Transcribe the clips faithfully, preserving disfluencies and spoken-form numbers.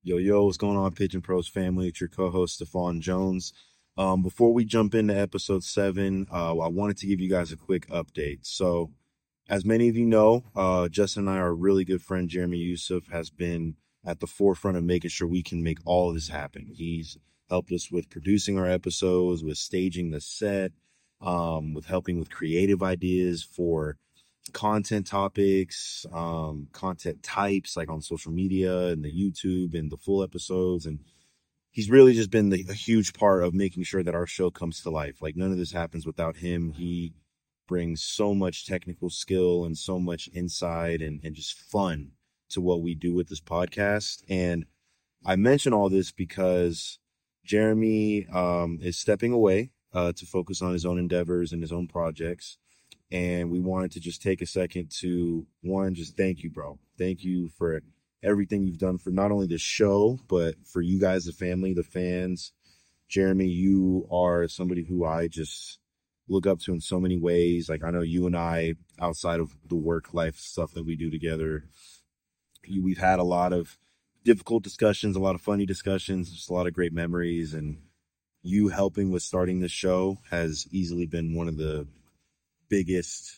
Yo, yo, what's going on, Pigeon Pros family? It's your co-host, Stephon Jones. Um, before we jump into episode seven, uh, I wanted to give you guys a quick update. So, as many of you know, uh, Justin and I, our really good friend, Jeremy Yusuf, has been at the forefront of making sure we can make all of this happen. He's helped us with producing our episodes, with staging the set, um, with helping with creative ideas for content topics, um, content types like on social media and the YouTube and the full episodes. And he's really just been the, a huge part of making sure that our show comes to life. Like none of this happens without him. He brings so much technical skill and so much insight and, and just fun to what we do with this podcast. And I mention all this because Jeremy um, is stepping away uh, to focus on his own endeavors and his own projects. And we wanted to just take a second to, one, just thank you, bro. Thank you for everything you've done for not only the show, but for you guys, the family, the fans. Jeremy, you are somebody who I just look up to in so many ways. Like, I know you and I, outside of the work life stuff that we do together, we've had a lot of difficult discussions, a lot of funny discussions, just a lot of great memories. And you helping with starting the show has easily been one of the biggest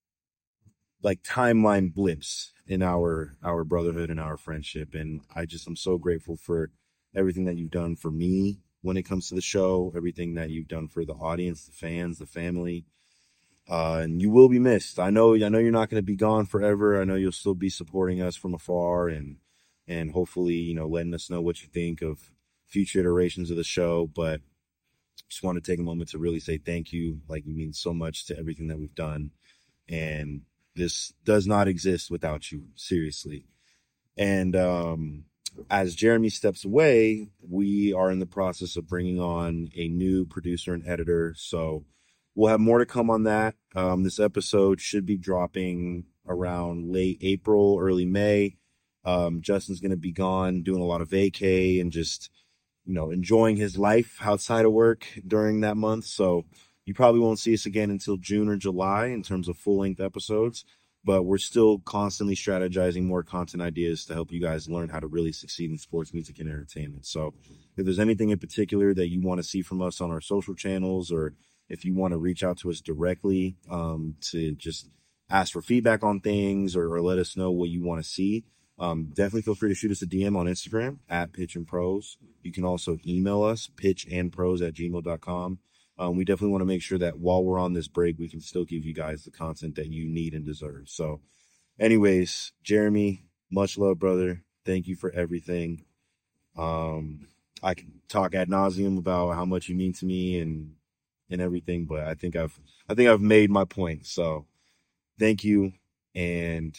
like timeline blips in our our brotherhood and our friendship. And I just I'm so grateful for everything that you've done for me when it comes to the show, everything that you've done for the audience, the fans, the family. Uh and you will be missed. I know I know you're not going to be gone forever. I know you'll still be supporting us from afar and and hopefully, you know, letting us know what you think of future iterations of the show. But just want to take a moment to really say thank you. Like, you mean so much to everything that we've done. And this does not exist without you, seriously. And um, as Jeremy steps away, we are in the process of bringing on a new producer and editor. So we'll have more to come on that. Um, this episode should be dropping around late April, early May. Um, Justin's going to be gone doing a lot of vacay and just you know, enjoying his life outside of work during that month. So you probably won't see us again until June or July in terms of full-length episodes, but we're still constantly strategizing more content ideas to help you guys learn how to really succeed in sports, music, and entertainment. So if there's anything in particular that you want to see from us on our social channels, or if you want to reach out to us directly um, to just ask for feedback on things or, or let us know what you want to see, Um, definitely feel free to shoot us a D M on Instagram at Pitch and Pros. You can also email us, pitchandpros at gmail dot com. Um, we definitely want to make sure that while we're on this break, we can still give you guys the content that you need and deserve. So anyways, Jeremy, much love, brother. Thank you for everything. Um, I can talk ad nauseum about how much you mean to me and, and everything, but I think I've, I think I've made my point. So thank you. And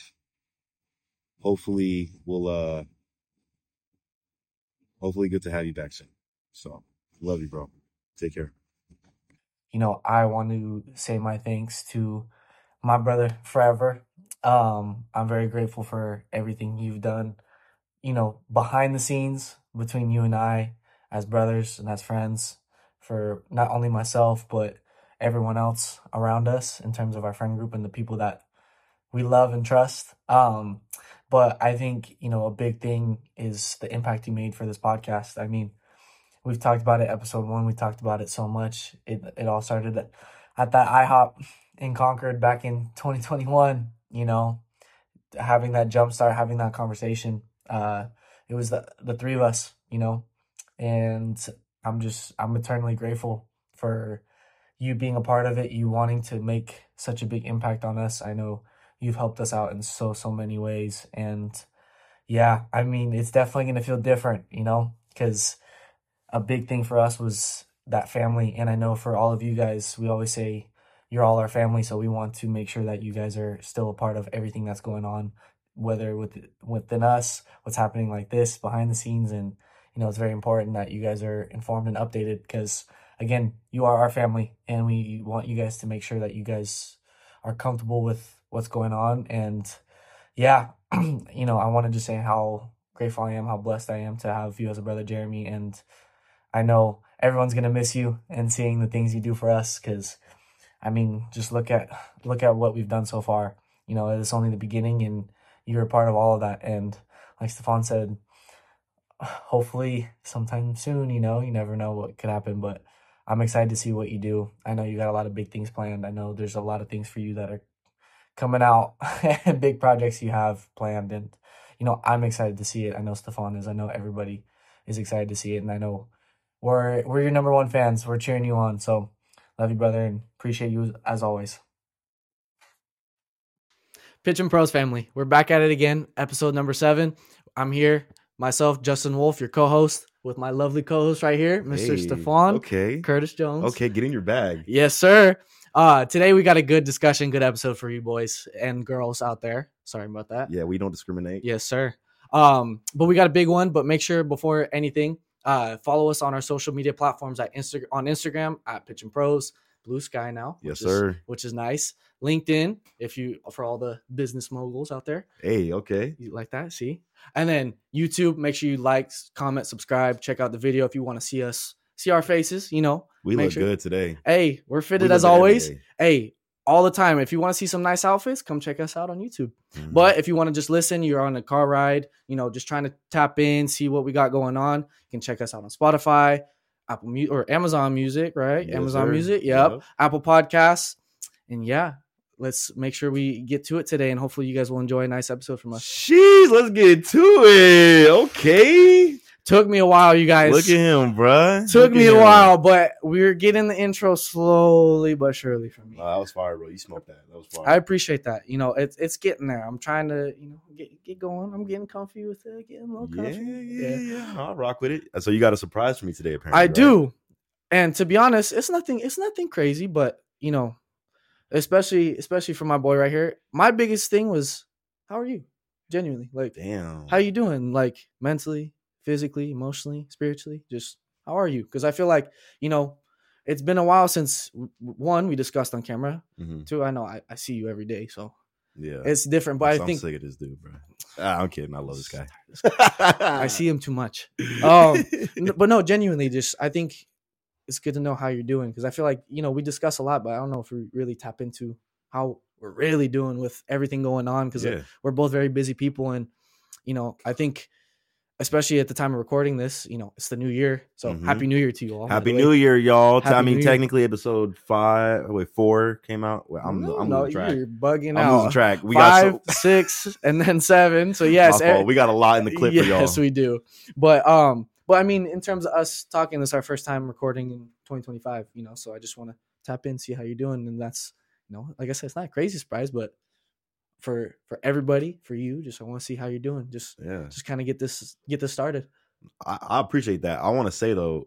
hopefully we'll, uh, hopefully good to have you back soon. So love you, bro. Take care. You know, I want to say my thanks to my brother forever. Um, I'm very grateful for everything you've done, you know, behind the scenes between you and I as brothers and as friends, for not only myself, but everyone else around us in terms of our friend group and the people that we love and trust. Um, but I think, you know, a big thing is the impact you made for this podcast. I mean, we've talked about it, episode one, we talked about it so much. It it all started at, at that IHOP in Concord back in twenty twenty-one, you know, having that jump start, having that conversation. Uh, it was the, the three of us, you know, and I'm just, I'm eternally grateful for you being a part of it, you wanting to make such a big impact on us. I know you've helped us out in so, so many ways. And yeah, I mean, it's definitely going to feel different, you know, because a big thing for us was that family. And I know for all of you guys, we always say you're all our family. So we want to make sure that you guys are still a part of everything that's going on, whether with, within us, what's happening like this behind the scenes. And, you know, it's very important that you guys are informed and updated because, again, you are our family and we want you guys to make sure that you guys are comfortable with what's going on. And yeah, you know, I wanted to say how grateful I am, how blessed I am to have you as a brother, Jeremy. And I know everyone's going to miss you and seeing the things you do for us. Cause I mean, just look at, look at what we've done so far. You know, it's only the beginning and you're a part of all of that. And like Stephon said, hopefully sometime soon, you know, you never know what could happen, but I'm excited to see what you do. I know you got a lot of big things planned. I know there's a lot of things for you that are coming out, big projects you have planned. And, you know, I'm excited to see it. I know Stefan is. I know everybody is excited to see it. And I know we're, we're your number one fans. We're cheering you on. So love you, brother, and appreciate you as always. Pitchin' Pros family, we're back at it again, episode number seven. I'm here, myself, Justin Wolf, your co-host, with my lovely co-host right here, Mister Hey, Stefan okay. Curtis Jones. Okay, get in your bag. Yes, sir. Uh, today we got a good discussion, good episode for you boys and girls out there. Sorry about that. Yeah, we don't discriminate. Yes, sir. Um, but we got a big one. But make sure before anything, uh, follow us on our social media platforms at Insta- on Instagram at Pitchin' Pros, Blue Sky now. Yes, which is, sir. which is nice. LinkedIn, if you for all the business moguls out there. Hey, okay. You like that? See? And then YouTube, make sure you like, comment, subscribe, check out the video if you want to see us, see our faces, you know. We Make look sure- good today. Hey, we're fitted We as look good every always. day. Hey, all the time. If you want to see some nice outfits, come check us out on YouTube. Mhm. But if you want to just listen, you're on a car ride, you know, just trying to tap in, see what we got going on, you can check us out on Spotify, Apple Music, or Amazon Music, right? Yes, Amazon sir. Music, yep. Yep. Apple Podcasts. And yeah, let's make sure we get to it today, and hopefully you guys will enjoy a nice episode from us. Jeez, let's get to it. Okay. Took me a while, you guys. Look at him, bruh. Took Look me at a him. while, but we're getting the intro slowly but surely from me. Oh, that was fire, bro. You smoked that. That was fire. I appreciate that. You know, it's it's getting there. I'm trying to, you know, get get going. I'm getting comfy with it, getting a little yeah, comfy. yeah, yeah. I'll rock with it. So you got a surprise for me today, apparently. I right? do. And to be honest, it's nothing it's nothing crazy, but you know, especially especially for my boy right here, my biggest thing was, how are you? Genuinely. Like, Damn. how you doing? Like mentally, physically, emotionally, spiritually? Just how are you? Because I feel like, you know, it's been a while since w- one, we discussed on camera. Mhm. Two, I know I, I see you every day, so Yeah. it's different. But I'm I so think sick of this dude, bro. Ah, I'm kidding. I love this guy. I see him too much. Um, N- but no, genuinely, just I think it's good to know how you're doing, because I feel like, you know, we discuss a lot, but I don't know if we really tap into how we're really doing with everything going on, because Yeah. we're both very busy people, and you know, I think especially at the time of recording this, you know, it's the new year, so Mhm. happy New Year to you all. by Happy the way. New Year, y'all. Happy I mean, New Year. technically, episode five, wait, four came out. Wait, I'm, no, I'm no, losing track. you're bugging I'm out. losing track. We Five, got so, six, and then seven. So yes, my fault. every- We got a lot in the clip for y'all. yes, we do. But um, but I mean, in terms of us talking, this is our first time recording in twenty twenty-five. You know, so I just want to tap in, see how you're doing, and that's, you know, like I said, it's not a crazy surprise, but for for everybody, for you, just I want to see how you're doing. Just Yeah, just kind of get this get this started. I, I appreciate that. I want to say though,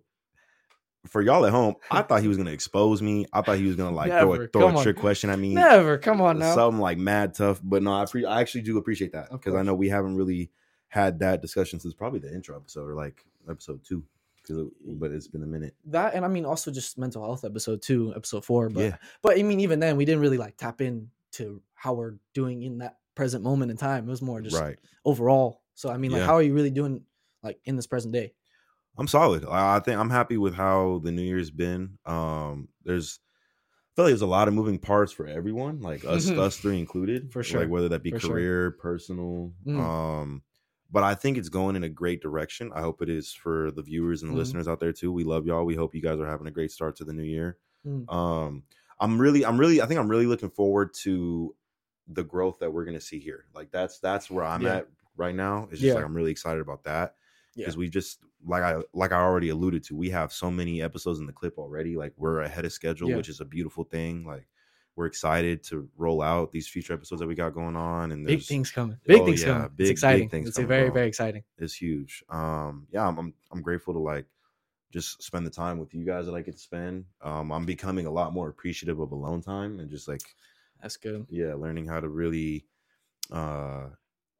for y'all at home, I thought he was gonna expose me. I thought he was gonna like throw Never. a throw Come a on. trick question at me. Never, come on now. Something like mad tough. But no, I pre- I actually do appreciate that, Of because I course. know we haven't really had that discussion since probably the intro episode, or like episode two. 'Cause it- but it's been a minute. That, and I mean also just mental health episode two, episode four. But Yeah. but I mean, even then we didn't really like tap in to how we're doing in that present moment in time. It was more just Right. overall. So I mean, like, Yeah. how are you really doing, like, in this present day? I'm solid. I I think I'm happy with how the new year's been. Um, there's, I feel like there's a lot of moving parts for everyone, like us, us three included, For sure. Like whether that be For sure. career, personal. Mm. Um, but I think it's going in a great direction. I hope it is for the viewers and the Mhm. listeners out there too. We love y'all. We hope you guys are having a great start to the new year. Mm. Um, I'm really, I'm really, I think I'm really looking forward to the growth that we're gonna see here. Like that's that's where I'm Yeah. at right now. It's just Yeah. like I'm really excited about that, Yeah. because we just like I like I already alluded to, we have so many episodes in the clip already. Like we're ahead of schedule, Yeah. which is a beautiful thing. Like we're excited to roll out these future episodes that we got going on, and Big there's- things coming. Big Oh, things yeah, coming. big- It's big exciting. things It's coming, very, bro. very exciting. It's huge. Um, yeah, I'm, I'm I'm grateful to like just spend the time with you guys that I get to spend. Um, I'm becoming a lot more appreciative of alone time, and just like That's good. yeah, learning how to really uh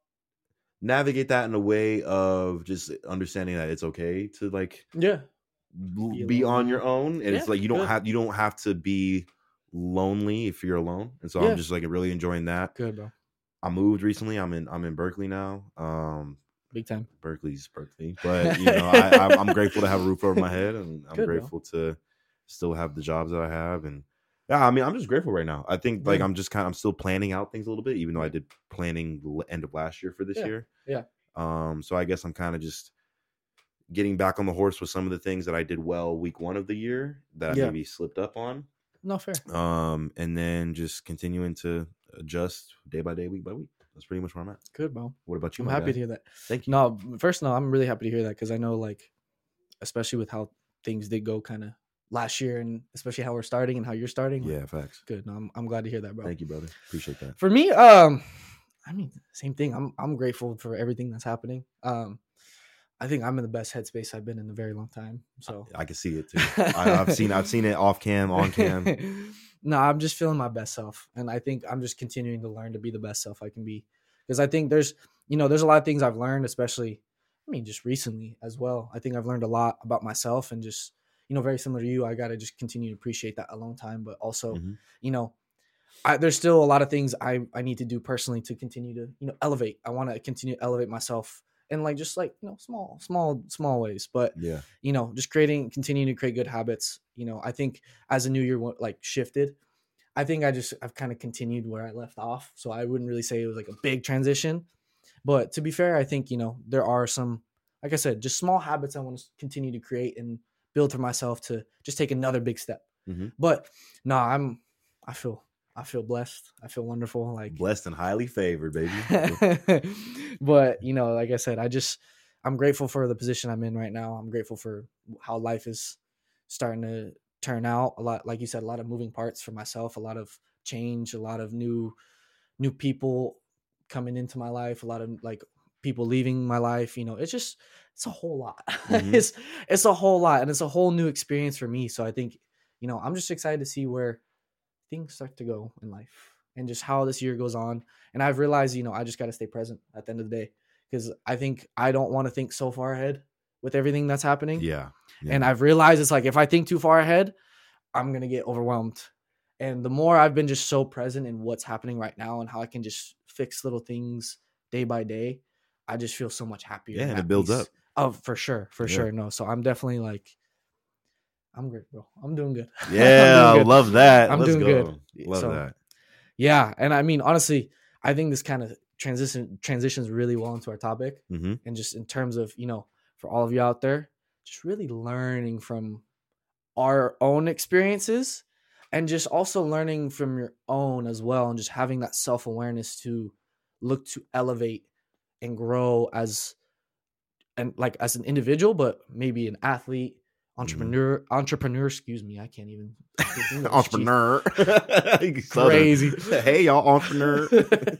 navigate that in a way of just understanding that it's okay to like Yeah. l- Be be on alone. your own, and it's Yeah, like you don't good. have you don't have to be lonely if you're alone. And so Yeah. I'm just like really enjoying that. Good, bro. I moved recently. I'm in I'm in Berkeley now. Um Big time. Berkeley's Berkeley, but you know, I, I'm, I'm grateful to have a roof over my head, and I'm Good, bro. grateful to still have the jobs that I have, and yeah, I mean, I'm just grateful right now. I think like Yeah. I'm just kind of I'm still planning out things a little bit, even though I did planning the end of last year for this Yeah, year. yeah. Um. So I guess I'm kind of just getting back on the horse with some of the things that I did well week one of the year that I Yeah. maybe slipped up on. No, fair. Um, and then just continuing to adjust day by day, week by week. That's pretty much where I'm at. Good, bro. What about you? I'm my happy guy? to hear that. Thank you. No, first, no, I'm really happy to hear that because I know, like, especially with how things did go kind of last year and especially how we're starting and how you're starting. like, Yeah, facts. Good. No, I'm, I'm glad to hear that, bro. Thank you, brother. Appreciate that. For me, um, I mean, same thing. I'm I'm grateful for everything that's happening. Um, I think I'm in the best headspace I've been in a very long time. So I can see it too. I, I've seen I've seen it off cam, on cam. No, I'm just feeling my best self, and I think I'm just continuing to learn to be the best self I can be. Because I think there's, you know, there's a lot of things I've learned, especially, I mean, just recently as well. I think I've learned a lot about myself, and just, you know, very similar to you, I got to just continue to appreciate that alone time, but also, Mhm. you know, I, there's still a lot of things I, I need to do personally to continue to, you know, elevate. I want to continue to elevate myself in like, just like, you know, small, small, small ways, but, Yeah. you know, just creating, continuing to create good habits. You know, I think as the new year like shifted, I think I just, I've kind of continued where I left off. So I wouldn't really say it was like a big transition, but to be fair, I think, you know, there are some, like I said, just small habits I want to continue to create and build for myself to just take another big step. Mhm. But no, I'm, I feel, I feel blessed. I feel wonderful. Like Blessed and highly favored, baby. But, you know, like I said, I just, I'm grateful for the position I'm in right now. I'm grateful for how life is starting to turn out. A lot, like you said, a lot of moving parts for myself, a lot of change, a lot of new, new people coming into my life, a lot of like people leaving my life. You know, it's just, it's a whole lot. Mhm. it's, it's a whole lot, and it's a whole new experience for me. So I think, you know, I'm just excited to see where things start to go in life and just how this year goes on. And I've realized, you know, I just got to stay present at the end of the day, because I think I don't want to think so far ahead with everything that's happening. Yeah. yeah. And I've realized it's like, if I think too far ahead, I'm going to get overwhelmed. And the more I've been just so present in what's happening right now and how I can just fix little things day by day, I just feel so much happier. Yeah, and at it builds peace. up. Oh, for sure. For Yeah. sure. No. So I'm definitely like, I'm great, bro. I'm doing good. Yeah, I'm doing I good. love that. I'm Let's doing go. good. Love So, that. Yeah. And I mean, honestly, I think this kind of transition transitions really well into our topic. Mm-hmm. And just in terms of, you know, for all of you out there, just really learning from our own experiences and just also learning from your own as well. And just having that self-awareness to look to elevate and grow as and like as an individual, but maybe an athlete, entrepreneur, mm-hmm. entrepreneur, excuse me. I can't even English, entrepreneur. Crazy. Hey, y'all, entrepreneur.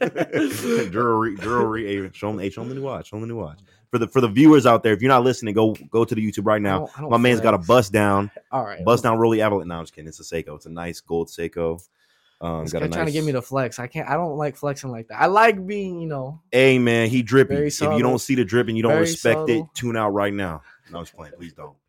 jewelry, jewelry. Show them, hey, show them the new watch. Show them the new watch. For the for the viewers out there, if you're not listening, go go to the YouTube right now. I don't, I don't My man's got a bust down. All right. Bust down Rolly Avalanche. No, I'm just kidding. It's a Seiko. It's a nice gold Seiko. Um, this got guy a nice... trying to get me to flex. I can't. I don't like flexing like that. I like being, you know. Hey man, he dripping. Very If subtle. you don't see the drip and you don't Very respect subtle. it, tune out right now. No, I'm just playing. Please don't.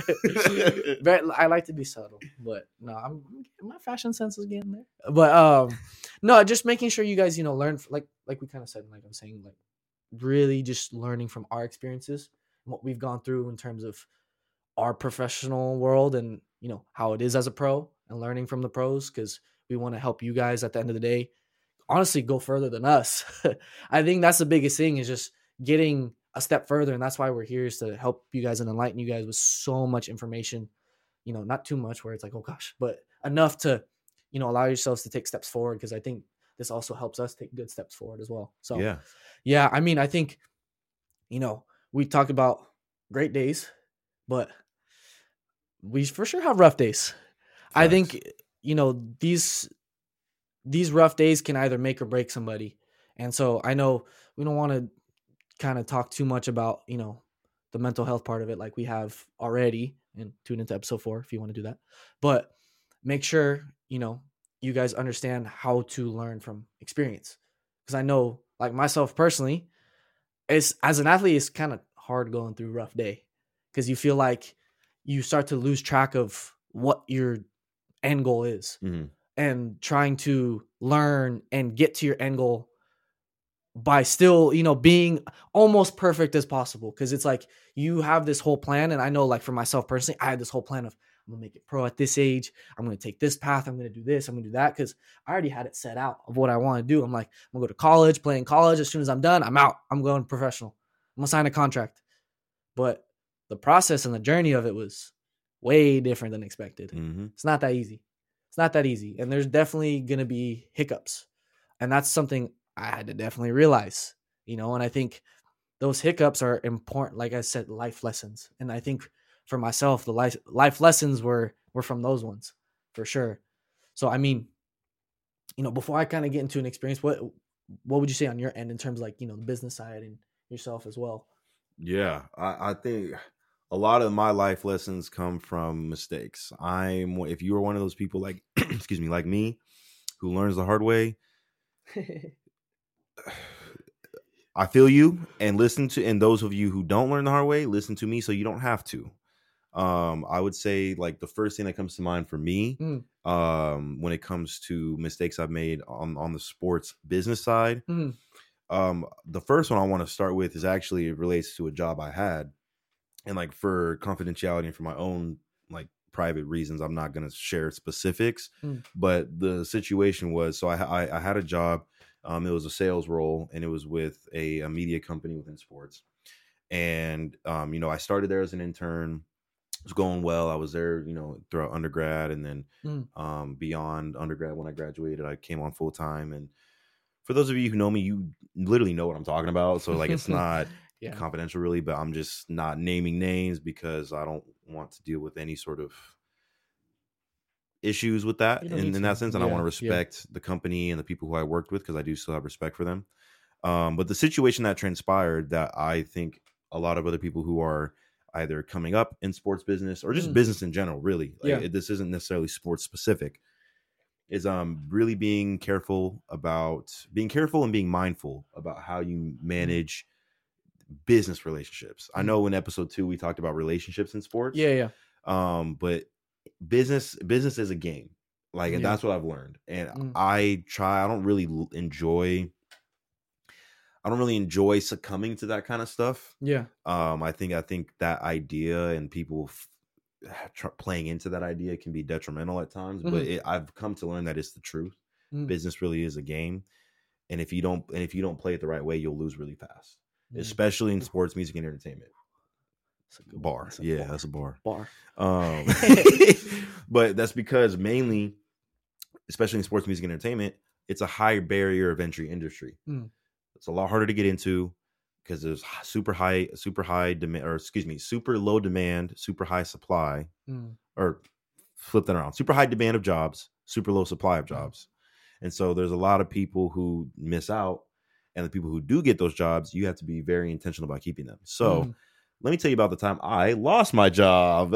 Very, I like to be subtle, but no, I'm my fashion sense is getting there. But um, no, just making sure you guys, you know, learn like like we kind of said, like I'm saying, like really just learning from our experiences and what we've gone through in terms of our professional world and, you know, how it is as a pro and learning from the pros, because we want to help you guys at the end of the day, honestly, go further than us. I think that's the biggest thing, is just getting a step further. And that's why we're here, is to help you guys and enlighten you guys with so much information, you know, not too much where it's like, oh gosh, but enough to, you know, allow yourselves to take steps forward. Cause I think this also helps us take good steps forward as well. So yeah, yeah, I mean, I think, you know, we talk about great days, but we for sure have rough days. Facts. I think, you know, these these rough days can either make or break somebody. And so I know we don't want to kind of talk too much about, you know, the mental health part of it like we have already, and tune into episode four if you want to do that. But make sure, you know, you guys understand how to learn from experience. Because I know, like myself personally, it's, as an athlete, it's kind of hard going through a rough day, because you feel like you start to lose track of what your end goal is, mm-hmm. and trying to learn and get to your end goal by still, you know, being almost perfect as possible. Because it's like you have this whole plan. And I know, like for myself personally, I had this whole plan of, I'm gonna make it pro at this age. I'm gonna take this path. I'm gonna do this. I'm gonna do that. Because I already had it set out of what I want to do. I'm like, I'm gonna go to college, play in college. As soon as I'm done, I'm out. I'm going professional. I'm gonna sign a contract. But the process and the journey of it was way different than expected. Mm-hmm. It's not that easy. It's not that easy. And there's definitely going to be hiccups. And that's something I had to definitely realize, you know, and I think those hiccups are important. Like I said, life lessons. And I think for myself, the life, life lessons were, were from those ones for sure. So, I mean, you know, before I kind of get into an experience, what, what would you say on your end in terms of like, you know, the business side and yourself as well? Yeah, I, I think a lot of my life lessons come from mistakes. I'm if you are one of those people like excuse me, like me, who learns the hard way, I feel you, and listen to and those of you who don't learn the hard way, listen to me so you don't have to. Um, I would say like the first thing that comes to mind for me, Mm. um, when it comes to mistakes I've made on, on the sports business side. Mm. Um, the first one I want to start with is actually it relates to a job I had, and like for confidentiality and for my own like private reasons, I'm not going to share specifics. Mm. But the situation was, so I, I I had a job. Um, it was a sales role, and it was with a, a media company within sports. And um, you know, I started there as an intern. It was going well. I was there, you know, throughout undergrad, and then Mm. um, beyond undergrad when I graduated, I came on full time. And for those of you who know me, you literally know what I'm talking about. So like, it's not Yeah. confidential really, but I'm just not naming names because I don't want to deal with any sort of issues with that You don't in, need in to. that sense. And I Yeah, want to yeah. respect the company and the people who I worked with because I do still have respect for them. Um, but the situation that transpired that I think a lot of other people who are either coming up in sports business or just Mm. business in general, really, like, Yeah. it- this isn't necessarily sports specific, is um really being careful about being careful and being mindful about how you manage business relationships. I Mm. know in episode two we talked about relationships in sports. Yeah, yeah. Um, but business business is a game. Like, and Yeah. that's what I've learned. And Mm. I try, I don't really l- enjoy I don't really enjoy succumbing to that kind of stuff. Yeah. Um, I think I think that idea and people f- tr- playing into that idea can be detrimental at times. But Mhm. it, I've come to learn that it's the truth. Mm. Business really is a game, and if you don't and if you don't play it the right way, you'll lose really fast. Mm. Especially in sports, music, and entertainment. That's a good one. Bar, That's a yeah, bar. that's a bar. Bar. Um, but that's because mainly, especially in sports, music, and entertainment, it's a high barrier of entry industry. Mm. It's a lot harder to get into because there's h- super high, super high demand, or excuse me, super low demand, super high supply, Mm. or flip that around, super high demand of jobs, super low supply of jobs. And so there's a lot of people who miss out, and the people who do get those jobs, you have to be very intentional about keeping them. So Mm. let me tell you about the time I lost my job.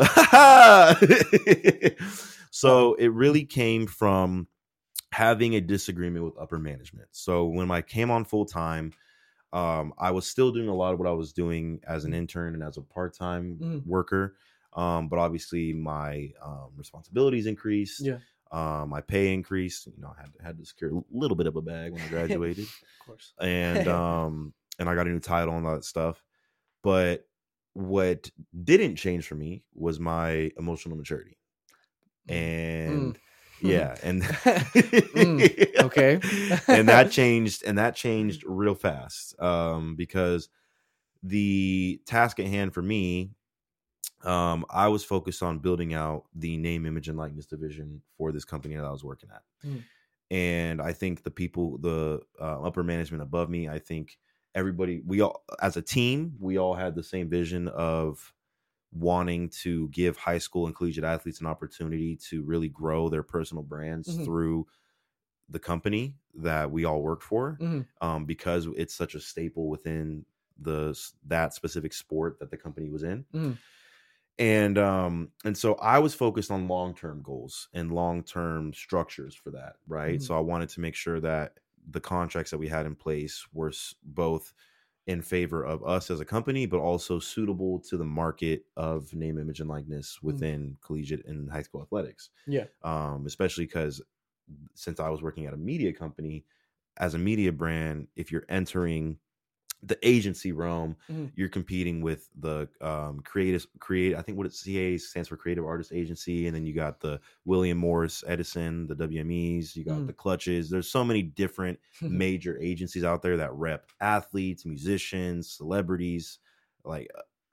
So it really came from having a disagreement with upper management. So when I came on full time, um, I was still doing a lot of what I was doing as an intern and as a part-time Mhm. worker. Um, but obviously my um, responsibilities increased. Yeah. Um, my pay increased. You know, I had, had to secure a little bit of a bag when I graduated. Of course. and um, and I got a new title and all that stuff. But what didn't change for me was my emotional maturity. And Mm. yeah, and Mm, okay. and that changed, and that changed real fast. Um, because the task at hand for me, um, I was focused on building out the name, image, and likeness division for this company that I was working at. Mm. And I think the people, the uh, upper management above me, I think everybody, we all, as a team, we all had the same vision of wanting to give high school and collegiate athletes an opportunity to really grow their personal brands Mhm. through the company that we all work for, Mhm. um, because it's such a staple within the that specific sport that the company was in. Mhm. And um and so I was focused on long-term goals and long-term structures for that, right? Mhm. So I wanted to make sure that the contracts that we had in place were s- both in favor of us as a company, but also suitable to the market of name, image, and likeness within collegiate and high school athletics. Yeah. Um, especially because since I was working at a media company, as a media brand, if you're entering the agency realm, Mhm. you're competing with the um, creative, create. I think what it C A stands for Creative Artist Agency, and then you got the William Morris Edison, the W M Es. You got Mm. the Clutches. There's so many different major agencies out there that rep athletes, musicians, celebrities, like uh,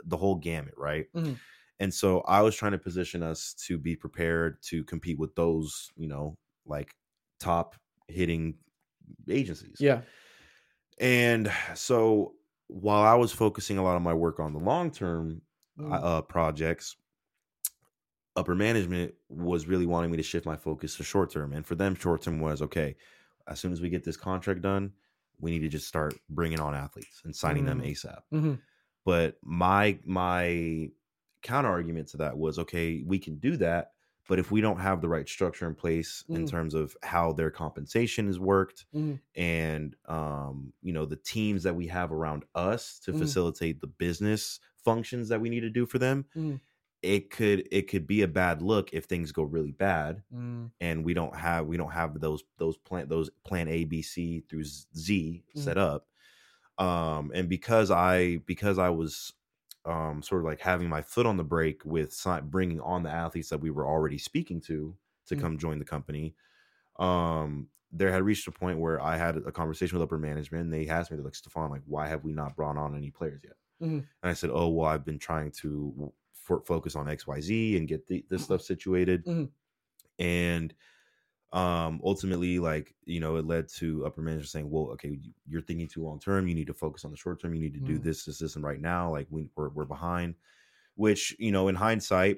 the whole gamut, right? Mhm. And so I was trying to position us to be prepared to compete with those, you know, like top hitting agencies. Yeah. And so while I was focusing a lot of my work on the long term Mm. uh, projects, upper management was really wanting me to shift my focus to short term. And for them, short term was, okay, as soon as we get this contract done, we need to just start bringing on athletes and signing them Mm. ASAP. Mhm. But my my counter argument to that was, okay, we can do that, but if we don't have the right structure in place in Mhm. terms of how their compensation is worked Mhm. and um, you know, the teams that we have around us to Mhm. facilitate the business functions that we need to do for them, Mhm. it could it could be a bad look if things go really bad Mm. and we don't have we don't have those those plan those plan A, B, C through Z Mhm. set up. Um, and because I because I was um, sort of like having my foot on the brake with si- bringing on the athletes that we were already speaking to to Mhm. come join the company, um, there had reached a point where I had a conversation with upper management, and they asked me, they're like, Stefan, like, why have we not brought on any players yet? Mhm. And I said, oh, well, I've been trying to f- focus on X Y Z and get the, this stuff situated. Mhm. And um ultimately, like, you know, it led to upper management saying, well, okay, you're thinking too long term, you need to focus on the short term, you need to do Mm. this this this and right now, like we, we're, we're behind. Which, you know, in hindsight,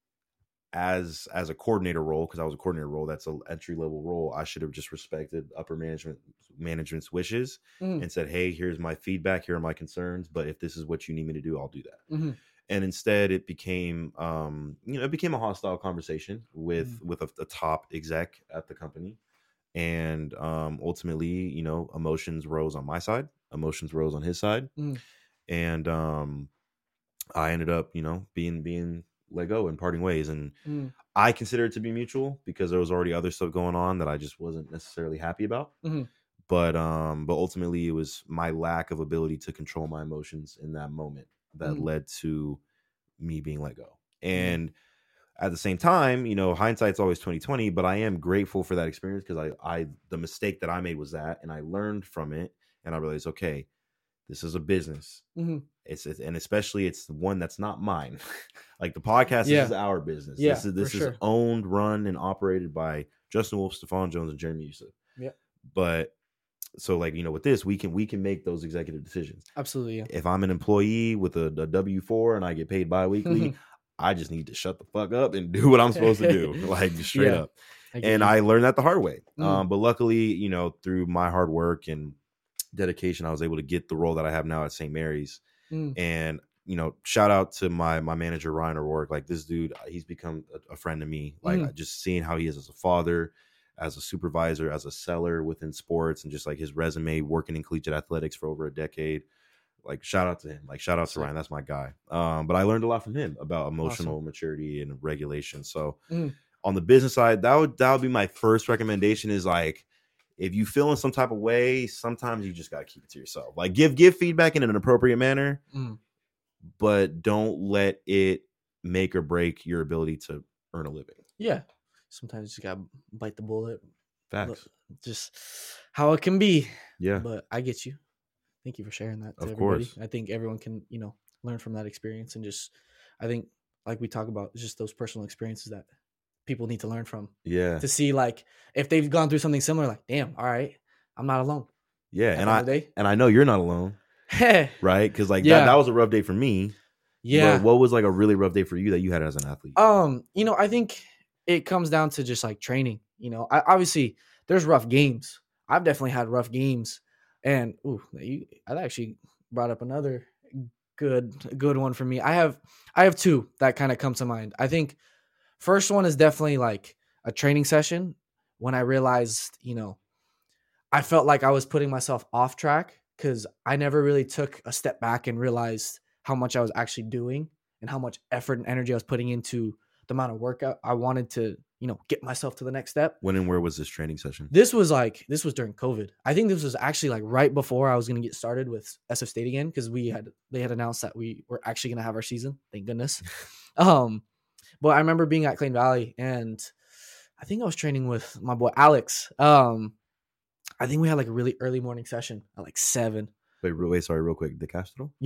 as as a coordinator role, because I was a coordinator role, that's an entry level role, I should have just respected upper management management's wishes Mhm. and said, hey, here's my feedback, here are my concerns, but if this is what you need me to do, I'll do that. Mhm. And instead it became um you know, it became a hostile conversation with Mhm. with a, a top exec at the company. And um ultimately, you know, emotions rose on my side, emotions rose on his side. Mhm. And um I ended up, you know, being being let go and parting ways. And Mhm. I consider it to be mutual because there was already other stuff going on that I just wasn't necessarily happy about. Mhm. But um but ultimately it was my lack of ability to control my emotions in that moment that Mhm. led to me being let go. Mhm. And at the same time, you know, hindsight's always twenty twenty, but I am grateful for that experience because I I the mistake that I made was that, and I learned from it, and I realized, okay, this is a business. Mhm. It's, it's and especially it's one that's not mine. Like the podcast, this Yeah. is our business. Yeah, This is for this is sure. owned, run, and operated by Justin Wolf, Stefan Jones, and Jeremy Yusuf. Yeah. But so, like, you know, with this, we can we can make those executive decisions. Absolutely. Yeah. If I'm an employee with a, a W four and I get paid bi-weekly, I just need to shut the fuck up and do what I'm supposed to do, like straight Yeah, up. I get And you. I learned that the hard way. Mhm. Um, but luckily, you know, through my hard work and dedication, I was able to get the role that I have now at Saint Mary's. Mhm. And, you know, shout out to my my manager, Ryan O'Rourke. Like, this dude, he's become a, a friend to me. Like, Mhm. just seeing how he is as a father, as a supervisor, as a seller within sports, and just like his resume working in collegiate athletics for over a decade. Like, shout out to him. Like, shout out to Sick. Ryan. That's my guy. Um, but I learned a lot from him about emotional Awesome. maturity and regulation. So Mhm. on the business side, that would that would be my first recommendation is, like, if you feel in some type of way, sometimes you just got to keep it to yourself. Like, give give feedback in an appropriate manner, Mhm. but don't let it make or break your ability to earn a living. Yeah. Sometimes you just gotta bite the bullet. Look, Facts. just how it can be. Yeah, But I get you. Thank you for sharing that to of everybody. course. I think everyone can, you know, learn from that experience and just, I think, like we talk about, just those personal experiences that people need to learn from Yeah, to see, like, if they've gone through something similar, like, damn, all right, I'm not alone. yeah. At And the I end of the day, and I know you're not alone, right? Because like that yeah, that was a rough day for me. yeah. But what was like a really rough day for you that you had as an athlete? Um, you know, I think it comes down to just like training. You know, I obviously there's rough games. I've definitely had rough games, and ooh, you, I actually brought up another good good one for me. I have I have two that kind of come to mind. I think first one is definitely like a training session when I realized, you know, I felt like I was putting myself off track because I never really took a step back and realized how much I was actually doing and how much effort and energy I was putting into the amount of work I, I wanted to, you know, get myself to the next step. When and where was this training session? This was like, this was during COVID. I think this was actually like right before I was going to get started with S F State again because we had, they had announced that we were actually going to have our season. Thank goodness. um, But I remember being at Clayton Valley and I think I was training with my boy Alex. Um, I think we had like a really early morning session at like seven. Wait, real, wait, sorry, real quick. De Castro? Yeah.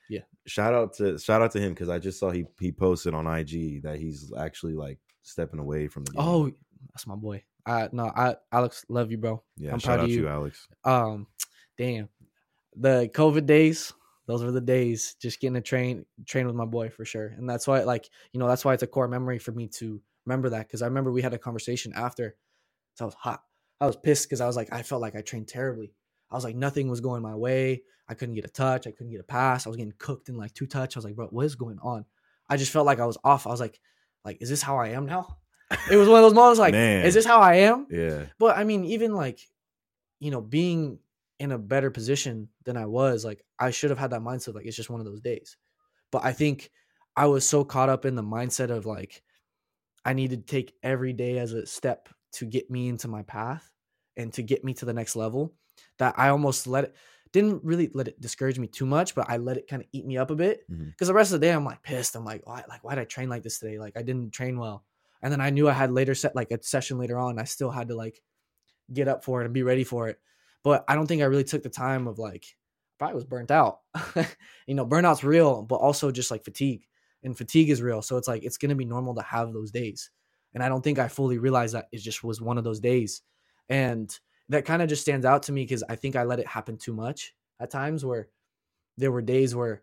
Yeah. Shout out to shout out to him because I just saw he he posted on I G that he's actually like stepping away from the game. Oh, that's my boy. I no, I Alex, love you, bro. Yeah, I'm shout proud out of to you. you, Alex. Um, damn, the COVID days, those were the days. Just getting to train, train with my boy for sure, and that's why, like, you know, that's why it's a core memory for me to remember that because I remember we had a conversation after. So I was hot. I was pissed because I was like, I felt like I trained terribly. I was like, nothing was going my way. I couldn't get a touch. I couldn't get a pass. I was getting cooked in like two touch. I was like, bro, what is going on? I just felt like I was off. I was like, like, is this how I am now? It was one of those moments like, Man. is this how I am? Yeah. But I mean, even like, you know, being in a better position than I was, like, I should have had that mindset. Like, it's just one of those days. But I think I was so caught up in the mindset of like, I need to take every day as a step to get me into my path and to get me to the next level that I almost let it, didn't really let it discourage me too much, but I let it kind of eat me up a bit. Because Mhm. the rest of the day, I'm like pissed. I'm like, why, like, why did I train like this today? Like, I didn't train well. And then I knew I had later set, like a session later on. I still had to like get up for it and be ready for it. But I don't think I really took the time of like, probably was burnt out. You know, burnout's real, but also just like fatigue. And fatigue is real. So it's like, it's going to be normal to have those days. And I don't think I fully realized that it just was one of those days. And that kind of just stands out to me because I think I let it happen too much at times where there were days where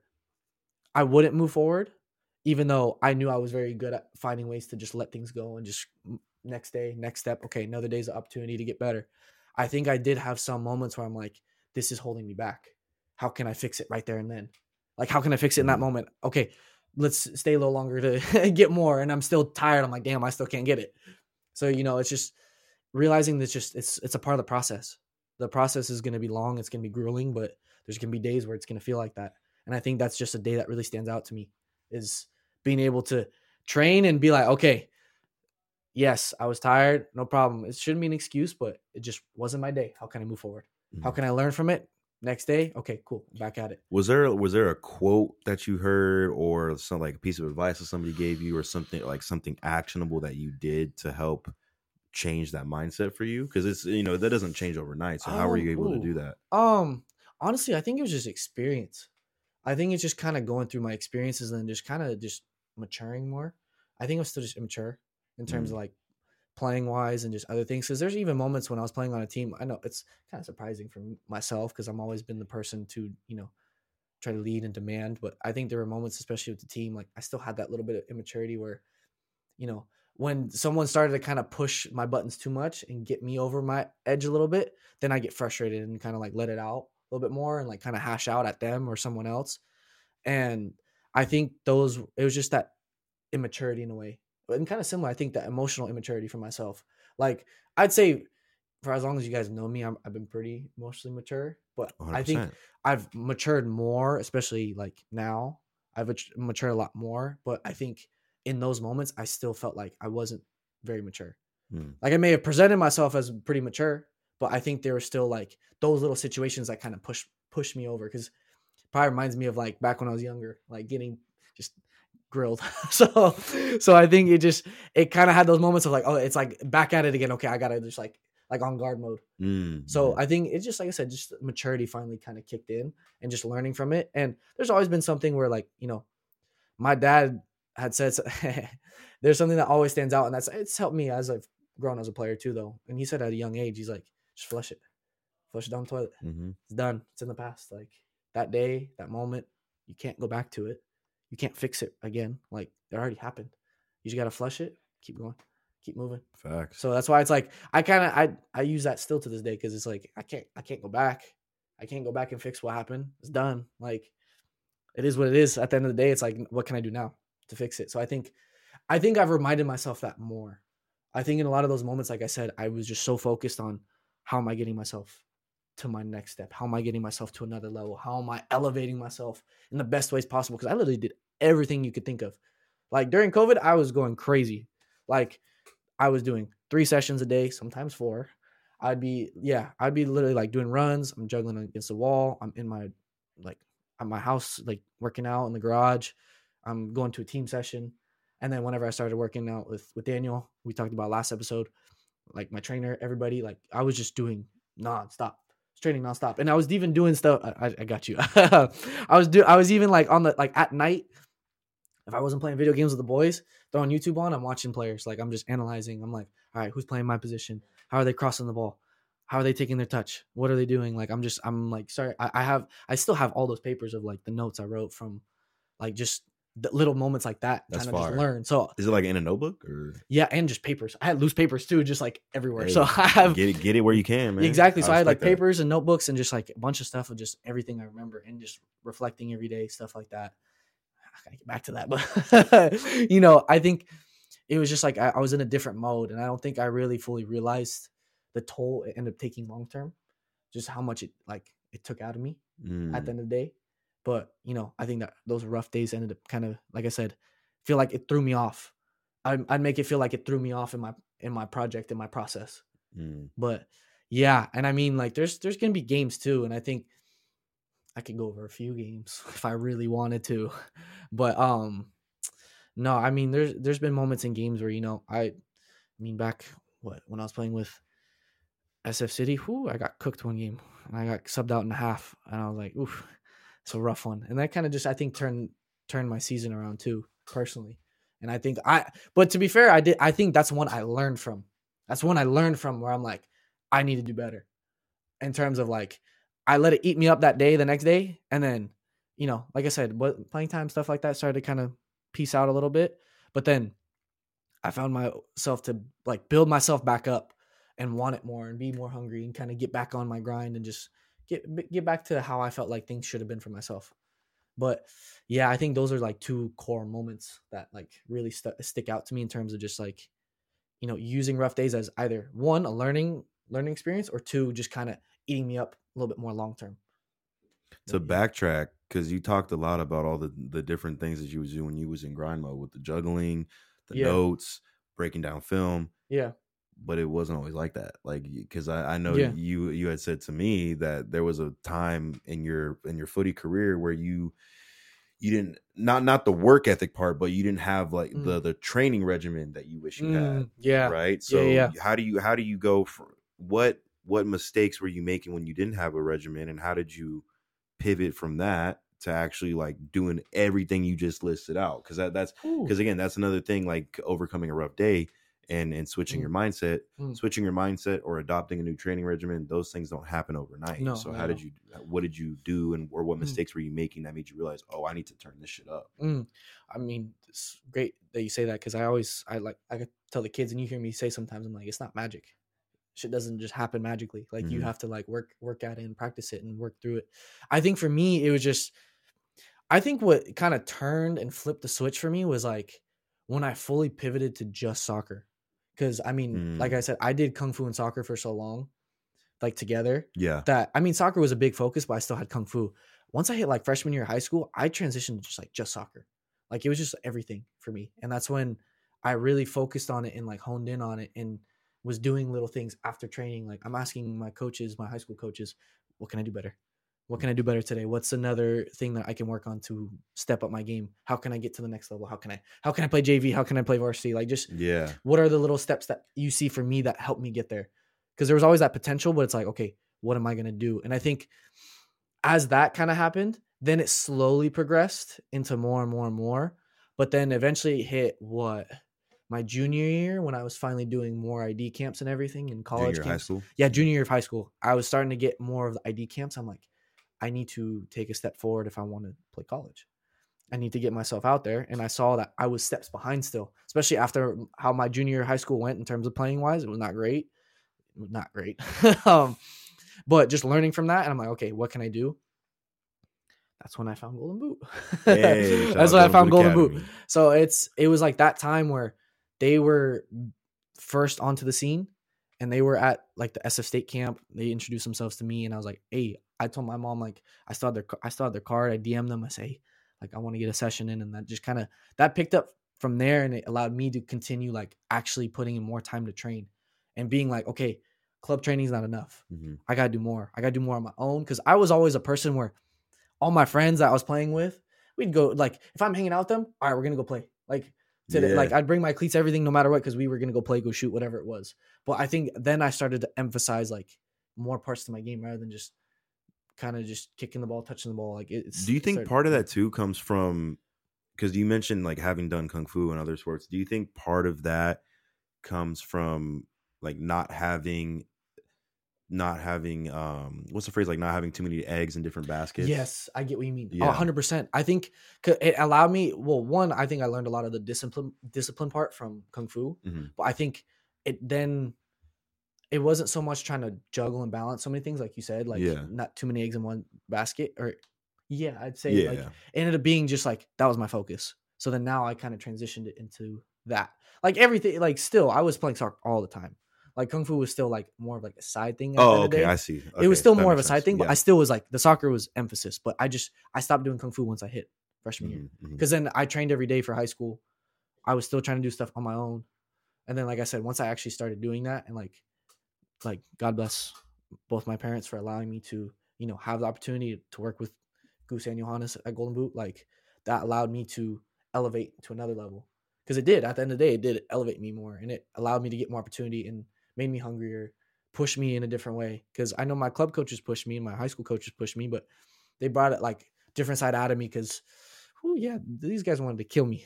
I wouldn't move forward, even though I knew I was very good at finding ways to just let things go and just next day, next step. Okay, another day's an opportunity to get better. I think I did have some moments where I'm like, this is holding me back. How can I fix it right there and then? Like, how can I fix it in that moment? Okay, let's stay a little longer to get more. And I'm still tired. I'm like, damn, I still can't get it. So, you know, it's just realizing that just it's it's a part of the process. The process is going to be long. It's going to be grueling, but there's going to be days where it's going to feel like that. And I think that's just a day that really stands out to me is being able to train and be like, okay, yes, I was tired. No problem. It shouldn't be an excuse, but it just wasn't my day. How can I move forward? Mhm. How can I learn from it? Next day, okay, cool, back at it. Was there was there a quote that you heard or some like a piece of advice that somebody gave you or something like something actionable that you did to help change that mindset for you? Because it's, you know, that doesn't change overnight. So how were you Um, able to ooh. do that? Um, honestly, I think it was just experience. I think it's just kind of going through my experiences and just kind of just maturing more. I think I was still just immature in terms Mm. of like playing wise and just other things. Because there's even moments when I was playing on a team. I know it's kind of surprising for myself because I'm always been the person to, you know, try to lead and demand. But I think there were moments, especially with the team, like I still had that little bit of immaturity where, you know, when someone started to kind of push my buttons too much and get me over my edge a little bit, then I get frustrated and kind of like let it out a little bit more and like kind of hash out at them or someone else. And I think those, it was just that immaturity in a way. And kind of similar, I think that emotional immaturity for myself. Like I'd say for as long as you guys know me, I'm, I've been pretty emotionally mature, but one hundred percent. I think I've matured more, especially like now. I've matured a lot more, but I think in those moments, I still felt like I wasn't very mature. Mm. Like I may have presented myself as pretty mature, but I think there were still like those little situations that kind of push push me over because probably reminds me of like back when I was younger, like getting just grilled. so so I think it just it kind of had those moments of like, oh, it's like back at it again. Okay, I gotta just like like on guard mode. Mm. So I think it's just like I said, just maturity finally kind of kicked in and just learning from it. And there's always been something where like, you know, my dad had said there's something that always stands out, and that's it's helped me as I've grown as a player too, though. And he said at a young age, he's like, just flush it, flush it down the toilet. Mm-hmm. It's done. It's in the past. Like that day, that moment, you can't go back to it. You can't fix it again. Like it already happened. You just gotta flush it. Keep going. Keep moving. Facts. So that's why it's like I kind of I I use that still to this day because it's like I can't I can't go back. I can't go back and fix what happened. It's done. Like it is what it is. At the end of the day, it's like what can I do now to fix it? So I think I think I've reminded myself that more. I think in a lot of those moments, like I said, I was just so focused on how am I getting myself to my next step? How am I getting myself to another level? How am I elevating myself in the best ways possible? Because I literally did everything you could think of. Like during COVID, I was going crazy. Like I was doing three sessions a day, sometimes four. I'd be, yeah, I'd be literally like doing runs. I'm juggling against the wall. I'm in my, like, at my house, like working out in the garage. I'm going to a team session. And then whenever I started working out with, with Daniel, we talked about last episode, like my trainer, everybody, like I was just doing nonstop. training nonstop. And I was even doing stuff. I, I got you. I was do. I was even like on the like at night. If I wasn't playing video games with the boys, throwing YouTube on, I'm watching players. Like I'm just analyzing. I'm like, all right, who's playing my position? How are they crossing the ball? How are they taking their touch? What are they doing? Like I'm just, I'm like, sorry, I, I have, I still have all those papers of like the notes I wrote from, like just the little moments like that. That's kind of just fire. learn. So Is it like in a notebook or? yeah, and just papers. I had loose papers too, just like everywhere. Hey, so I have get it, get it where you can, man. exactly. So I, had like respect that. papers and notebooks and just like a bunch of stuff of just everything I remember and just reflecting every day, stuff like that. I gotta get back to that, but you know, I think it was just like I, I was in a different mode, and I don't think I really fully realized the toll it ended up taking long term, just how much it like it took out of me Mm. at the end of the day. But you know, I think that those rough days ended up kind of, like I said, feel like it threw me off. I'd, I'd make it feel like it threw me off in my in my project, in my process. Mm. But yeah, and I mean, like there's there's gonna be games too, and I think I could go over a few games if I really wanted to. But um no, I mean there's there's been moments in games where, you know, I, I mean back what when I was playing with S F City, whoo, I got cooked one game and I got subbed out in a half, and I was like, oof, it's a rough one. And that kind of just I think turned turned my season around too, personally. And I think I but to be fair, I did I think that's one I learned from. That's one I learned from where I'm like, I need to do better. In terms of like I let it eat me up that day, the next day, and then, you know, like I said, what playing time, stuff like that started to kind of piece out a little bit. But then I found myself to like build myself back up and want it more and be more hungry and kind of get back on my grind and just get get back to how I felt like things should have been for myself. But yeah, I think those are like two core moments that like really st- stick out to me in terms of just like, you know, using rough days as either one, a learning learning experience, or two, just kind of eating me up a little bit more long term. To backtrack, because you talked a lot about all the, the different things that you was doing when you was in grind mode with the juggling, the Yeah. notes, breaking down film. Yeah. But it wasn't always like that. Like, because I, I know Yeah. you you had said to me that there was a time in your in your footy career where you you didn't not not the work ethic part, but you didn't have like Mm. the the training regimen that you wish you had. Mm, yeah. Right. So yeah. how do you how do you go for what what mistakes were you making when you didn't have a regimen, and how did you pivot from that to actually like doing everything you just listed out? Because that, that's Ooh. because again, that's another thing, like overcoming a rough day and and switching Mm. your mindset, Mm. switching your mindset or adopting a new training regimen. Those things don't happen overnight. No, so no, how no. did you what did you do, and or what Mm. mistakes were you making that made you realize, oh, I need to turn this shit up? Mm. I mean, it's great that you say that, because I always I like I could tell the kids, and you hear me say sometimes, I'm like, it's not magic. Shit doesn't just happen magically. Like you Mhm. have to like work work at it and practice it and work through it. I think for me, it was just I think what kind of turned and flipped the switch for me was like when I fully pivoted to just soccer. Because I mean, like I Mm. said, I did kung fu and soccer for so long, like together, Yeah. that I mean, soccer was a big focus, but I still had kung fu. Once I hit like freshman year of high school, I transitioned to just like just soccer. Like it was just everything for me. And that's when I really focused on it and like honed in on it and was doing little things after training. Like I'm asking my coaches, my high school coaches, what can I do better? What can I do better today? What's another thing that I can work on to step up my game? How can I get to the next level? How can I how can I play J V? How can I play varsity? Like just Yeah. what are the little steps that you see for me that help me get there? Because there was always that potential, but it's like, okay, what am I going to do? And I think as that kind of happened, then it slowly progressed into more and more and more. But then eventually it hit what? My junior year, when I was finally doing more I D camps and everything in college Junior high camps. school. Yeah, junior year of high school. I was starting to get more of the I D camps. I'm like, I need to take a step forward if I want to play college. I need to get myself out there. And I saw that I was steps behind still, especially after how my junior year of high school went in terms of playing wise. It was not great. It was not great. um, but just learning from that. And I'm like, okay, what can I do? That's when I found Golden Boot. Hey, shout That's out when I Golden found Boot Golden Boot. Academy. So it's it was like that time where they were first onto the scene, and they were at like the S F State camp. They introduced themselves to me, and I was like, "Hey," I told my mom, like, I still had their I still had their card. I D M'd them. I say, like, I want to get a session in, and that just kind of that picked up from there, and it allowed me to continue like actually putting in more time to train, and being like, okay, club training is not enough. Mhm. I gotta do more. I gotta do more on my own, because I was always a person where all my friends that I was playing with, we'd go like if I'm hanging out with them, all right, we're gonna go play. Like today, Yeah. like I'd bring my cleats, everything, no matter what, because we were gonna go play, go shoot, whatever it was. But I think then I started to emphasize like more parts to my game rather than just kind of just kicking the ball, touching the ball. Like it's. Do you it think started- part of that too comes from, because you mentioned like having done kung fu and other sports, do you think part of that comes from like not having not having um what's the phrase, like not having too many eggs in different baskets? Yes, I get what you mean. Yeah. Oh, one hundred percent. I think 'cause it allowed me, well, one, I think I learned a lot of the discipline discipline part from Kung Fu, Mhm. but I think it then, it wasn't so much trying to juggle and balance so many things, like you said, like Yeah. not too many eggs in one basket, or yeah, I'd say Yeah. like it ended up being just like, that was my focus. So then now I kind of transitioned it into that. Like everything, like still, I was playing soccer all the time. Like Kung Fu was still like more of like a side thing. At the Oh, end of the okay, day. I see. It Okay, was still that more of a makes side sense. thing, but Yeah. I still was like, the soccer was emphasis. But I just I stopped doing Kung Fu once I hit freshman year, Mhm, mhm. because then I trained every day for high school. I was still trying to do stuff on my own, and then like I said, once I actually started doing that, and like like God bless both my parents for allowing me to, you know, have the opportunity to work with Goose and Johannes at Golden Boot, like that allowed me to elevate to another level. Because it did, at the end of the day, it did elevate me more, and it allowed me to get more opportunity and made me hungrier, pushed me in a different way. Because I know my club coaches pushed me and my high school coaches pushed me, but they brought it like different side out of me, because oh yeah, these guys wanted to kill me.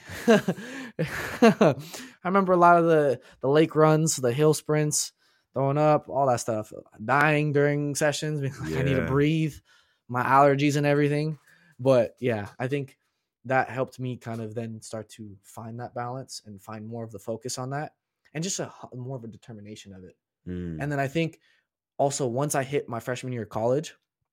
I remember a lot of the the lake runs, the hill sprints, throwing up, all that stuff, dying during sessions, being like, I need to Yeah. breathe, my allergies and everything. But yeah, I think that helped me kind of then start to find that balance and find more of the focus on that, and just a h- more of a determination of it. Mm. And then I think also once I hit my freshman year of college,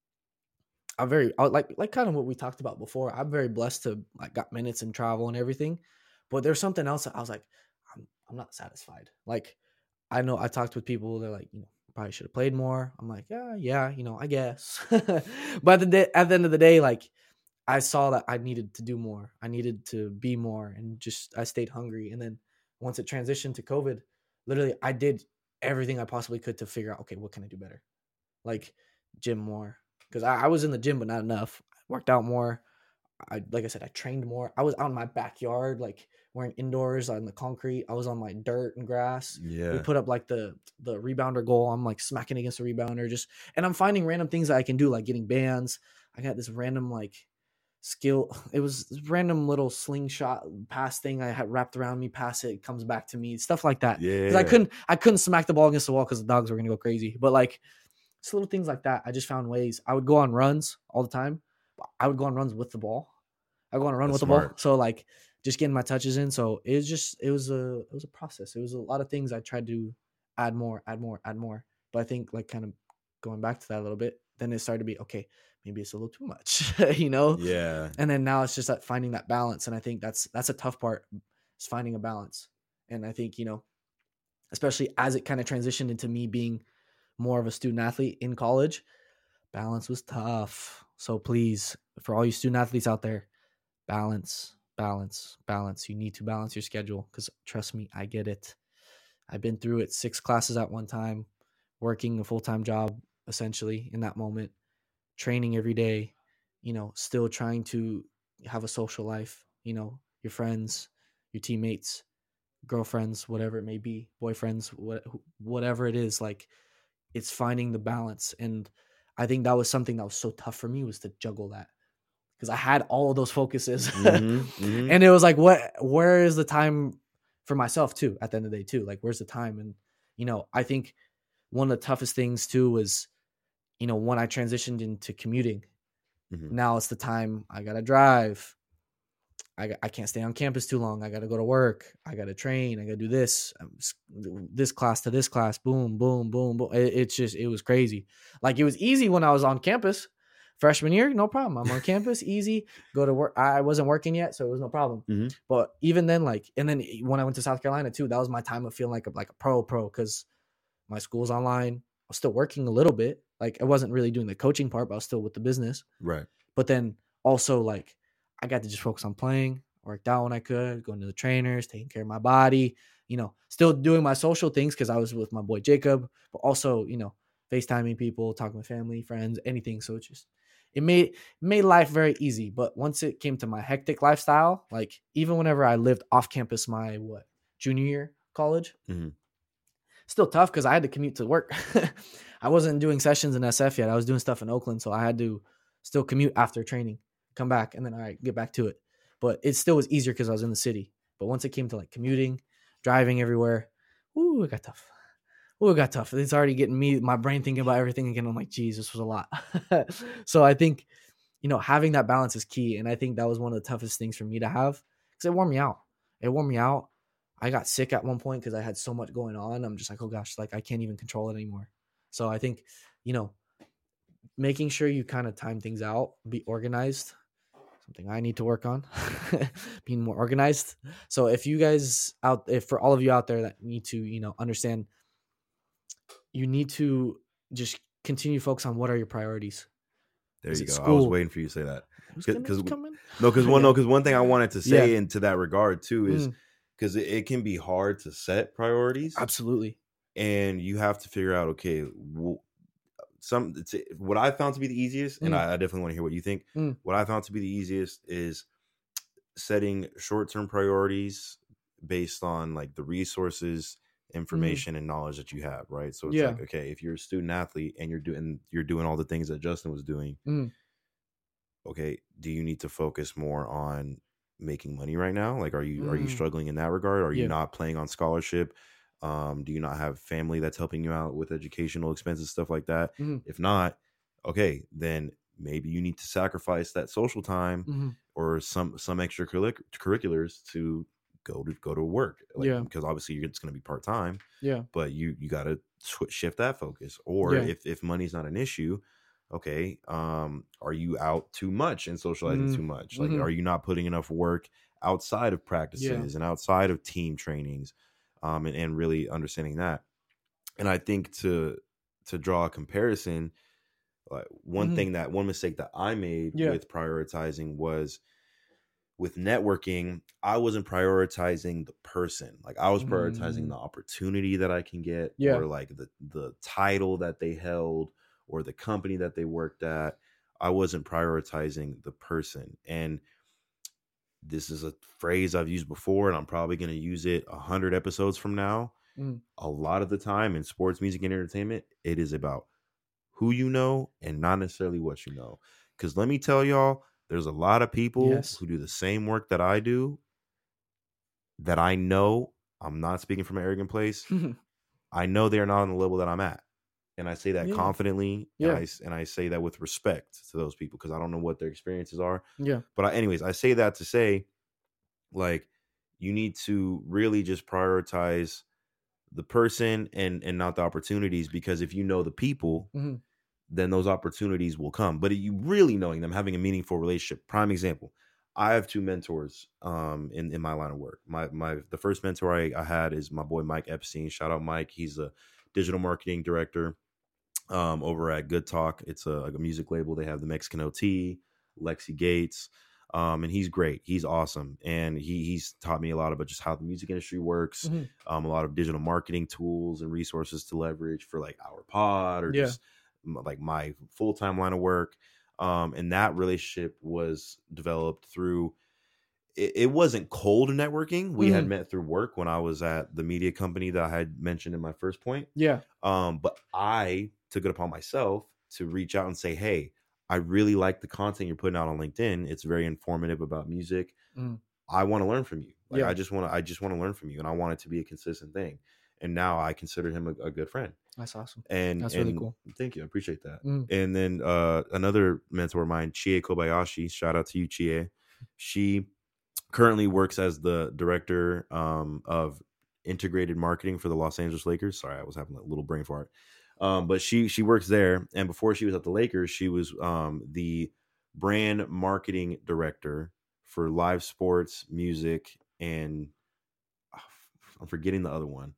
I'm very I- like like kind of what we talked about before. I'm very blessed to like got minutes and travel and everything, but there's something else that I was like, I'm I'm not satisfied. Like I know I talked with people, they're like, you know, probably should have played more. I'm like, yeah, yeah, you know, I guess. But at the, day, at the end of the day, like I saw that I needed to do more. I needed to be more, and just I stayed hungry. And then once it transitioned to COVID, literally I did everything I possibly could to figure out, okay, what can I do better? Like gym more, because I, I was in the gym but not enough. I worked out more. I like I said, I trained more. I was out in my backyard, like wearing indoors on the concrete. I was on like dirt and grass. We Yeah. put up like the the rebounder goal. I'm like smacking against the rebounder, just and I'm finding random things that I can do, like getting bands. I got this random like skill. It was this random little slingshot pass thing I had wrapped around me. Pass it, it comes back to me. Stuff like that. Yeah. Because I couldn't I couldn't smack the ball against the wall because the dogs were gonna go crazy. But like just little things like that. I just found ways. I would go on runs all the time. I would go on runs with the ball. I go on a run That's with the ball. smart. So like just getting my touches in. So it was just it was a it was a process. It was a lot of things I tried to add more, add more, add more. But I think like kind of going back to that a little bit, then it started to be okay, maybe it's a little too much, you know? Yeah. And then now it's just that finding that balance. And I think that's that's a tough part, is finding a balance. And I think, you know, especially as it kind of transitioned into me being more of a student athlete in college, balance was tough. So please, for all you student athletes out there, balance, balance, balance. You need to balance your schedule, because trust me, I get it. I've been through it. Six classes at one time, working a full-time job essentially in that moment, training every day, you know, still trying to have a social life, you know, your friends, your teammates, girlfriends, whatever it may be, boyfriends, what, whatever it is, like it's finding the balance. And I think that was something that was so tough for me, was to juggle that, because I had all of those focuses. Mhm, mhm. And it was like, what, where is the time for myself too, at the end of the day too? Like, where's the time? And, you know, I think one of the toughest things too was, you know, when I transitioned into commuting, Mhm. now it's the time I got to drive. I, I can't stay on campus too long. I got to go to work. I got to train. I got to do this, um, this class to this class. Boom, boom, boom, boom. It, it's just, it was crazy. Like it was easy when I was on campus. Freshman year, no problem. I'm on campus, easy. Go to work. I wasn't working yet, so it was no problem. Mhm. But even then, like, and then when I went to South Carolina too, that was my time of feeling like a, like a pro pro, because my school's online. I was still working a little bit. Like I wasn't really doing the coaching part, but I was still with the business. Right. But then also like I got to just focus on playing, worked out when I could, going to the trainers, taking care of my body, you know, still doing my social things because I was with my boy Jacob, but also, you know, FaceTiming people, talking with family, friends, anything. So it's just, it made it made life very easy. But once it came to my hectic lifestyle, like even whenever I lived off campus my what junior year college, Mhm. still tough because I had to commute to work. I I wasn't doing sessions in S F yet. I was doing stuff in Oakland, so I had to still commute after training, come back, and then all right, get back to it. But it still was easier because I was in the city. But once it came to like commuting, driving everywhere, ooh, it got tough. Ooh, it got tough. It's already getting me, my brain thinking about everything again. I'm like, geez, this was a lot. So I think, you know, having that balance is key. And I think that was one of the toughest things for me to have because it wore me out. It wore me out. I got sick at one point because I had so much going on. I'm just like, oh gosh, like I can't even control it anymore. So I think, you know, making sure you kind of time things out, be organized, something I need to work on, being more organized. So if you guys out, if for all of you out there that need to, you know, understand, you need to just continue to focus on what are your priorities. There Is you it go. I school? was waiting for you to say that. Who's gonna- Because who's coming? no, because one Yeah. no, because one thing I wanted to say Yeah. into that regard too is Mm. because it, it can be hard to set priorities, Absolutely. and you have to figure out okay, well, some it's, what I found to be the easiest, and Mm. I, I definitely want to hear what you think. Mm. What I found to be the easiest is setting short-term priorities based on like the resources, information, and knowledge that you have, right? So it's Yeah. like, okay, if you're a student athlete and you're doing you're doing all the things that Justin was doing, Mm. okay, do you need to focus more on making money right now? Like, are you are you Mm. struggling in that regard? Are you Yeah. not playing on scholarship? Um, do you not have family that's helping you out with educational expenses, stuff like that? Mhm. If not, okay, then maybe you need to sacrifice that social time Mhm. or some some extra curriculars to go to go to work. Like, Yeah. because obviously it's going to be part time, Yeah. but you you got to sw- shift that focus. Or Yeah. if if money's not an issue, okay, um, are you out too much and socializing Mm. too much? Like, Mhm. are you not putting enough work outside of practices and outside of team trainings, um, and, and really understanding that? And I think to to draw a comparison, like one Mhm. thing that one mistake that I made Yeah. with prioritizing was with networking, I wasn't prioritizing the person. Like I was prioritizing Mm. the opportunity that I can get, Yeah. or like the the title that they held, or the company that they worked at. I wasn't prioritizing the person. And this is a phrase I've used before, and I'm probably going to use it a hundred episodes from now. Mm. A lot of the time in sports, music, and entertainment, it is about who you know and not necessarily what you know. Because let me tell y'all, there's a lot of people Yes. who do the same work that I do that I know. I'm not speaking from an arrogant place. I know they're not on the level that I'm at. And I say that Yeah. confidently. Yeah. And I, and I say that with respect to those people because I don't know what their experiences are. Yeah. But I, anyways, I say that to say, like, you need to really just prioritize the person and and not the opportunities, because if you know the people, Mhm. then those opportunities will come. But you really knowing them, having a meaningful relationship. Prime example, I have two mentors um in, in my line of work. My my the first mentor I, I had is my boy Mike Epstein. Shout out Mike. He's a digital marketing director um over at Good Talk. It's a, like a music label. They have the Mexican O T, Lexi Gates. Um, and he's great. He's awesome. And he he's taught me a lot about just how the music industry works, Mhm. um, a lot of digital marketing tools and resources to leverage for like our pod or Yeah. just m- like my full-time line of work. Um, and that relationship was developed through, it, it wasn't cold networking. We had Mhm. met through work when I was at the media company that I had mentioned in my first point. Yeah. Um, but I took it upon myself to reach out and say, hey, I really like the content you're putting out on LinkedIn. It's very informative about music. Mm. I want to learn from you. Like Yeah. I just want to, I just want to learn from you. And I want it to be a consistent thing. And now I consider him a, a good friend. That's awesome. And That's and really cool. Thank you. I appreciate that. Mm. And then uh, another mentor of mine, Chie Kobayashi, shout out to you, Chie. She currently works as the director um, of integrated marketing for the Los Angeles Lakers. Sorry, I was having a little brain fart. Um, but she she works there, and before she was at the Lakers, she was um, the brand marketing director for live sports, music, and oh, I'm forgetting the other one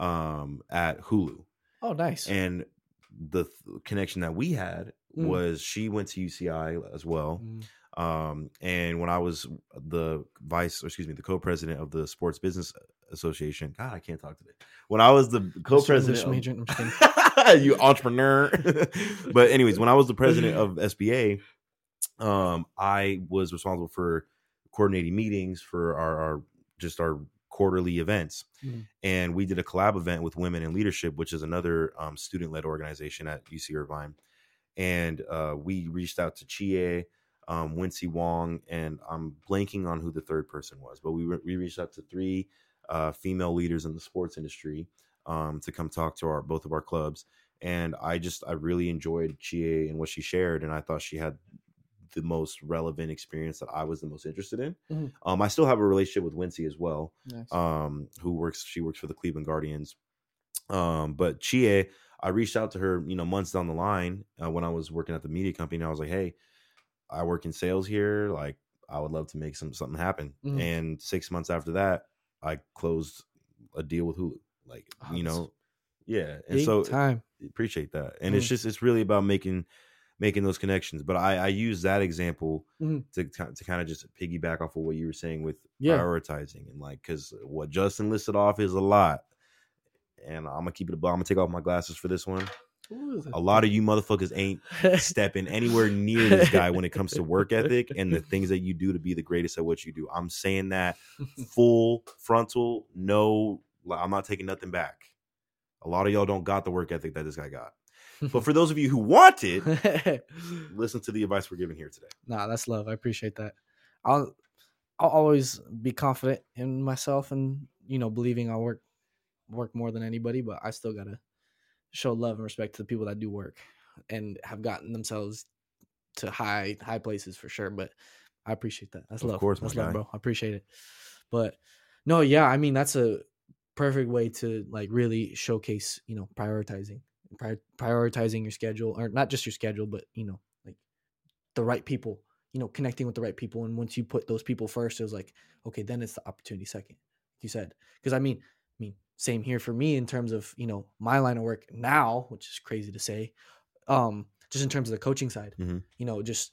um, at Hulu. Oh, nice. And the th- connection that we had Mm. was she went to U C I as well. Mm. Um, and when I was the vice, or excuse me, the co-president of the Sports Business Association, God, I can't talk today. When I was the co-president, English major. I'm just of, you entrepreneur. But anyways, when I was the president of S B A, um, I was responsible for coordinating meetings for our, our just our quarterly events. Mhm. And we did a collab event with Women in Leadership, which is another um, student-led organization at U C Irvine. And uh, we reached out to Chie, um, Wincy Wong, and I'm blanking on who the third person was, but we re- we reached out to three uh, female leaders in the sports industry um, to come talk to our both of our clubs. And I just I really enjoyed Chie and what she shared, and I thought she had the most relevant experience that I was the most interested in. Mhm. Um, I still have a relationship with Wincy as well, Nice. um, who works. She works for the Cleveland Guardians. Um, but Chie, I reached out to her, you know, months down the line uh, when I was working at the media company. And I was like, hey, I work in sales here. Like, I would love to make some something happen. Mhm. And six months after that, I closed a deal with Hulu. Like, Oh, you that's know, yeah. And Big so time. appreciate that. And it's Mhm. just it's really about making making those connections. But I, I use that example Mhm. to to kind of just piggyback off of what you were saying with Yeah. prioritizing and like because what Justin listed off is a lot. And I'm gonna keep it. I'm gonna take off my glasses for this one. Ooh, A lot of you motherfuckers ain't stepping anywhere near this guy when it comes to work ethic and the things that you do to be the greatest at what you do. I'm saying that full frontal. No, I'm not taking nothing back. A lot of y'all don't got the work ethic that this guy got. But for those of you who want it, listen to the advice we're giving here today. Nah, that's love. I appreciate that. I'll I'll always be confident in myself and, you know, believing I'll work work more than anybody, but I still gotta show love and respect to the people that do work and have gotten themselves to high high places for sure. But I appreciate that. That's Of love. course, my that's love, guy. bro. I appreciate it. But no, yeah, I mean that's a perfect way to like really showcase, you know, prioritizing, Pri- prioritizing your schedule, or not just your schedule, but you know, like the right people, you know, connecting with the right people. And once you put those people first, it was like, okay, then it's the opportunity second, like you said. Because I mean, I mean, same here for me in terms of, you know, my line of work now, which is crazy to say, um, just in terms of the coaching side, Mhm. you know, just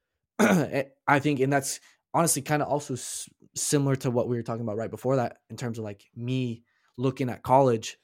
I think, and that's honestly kind of also s- similar to what we were talking about right before that in terms of like me looking at college.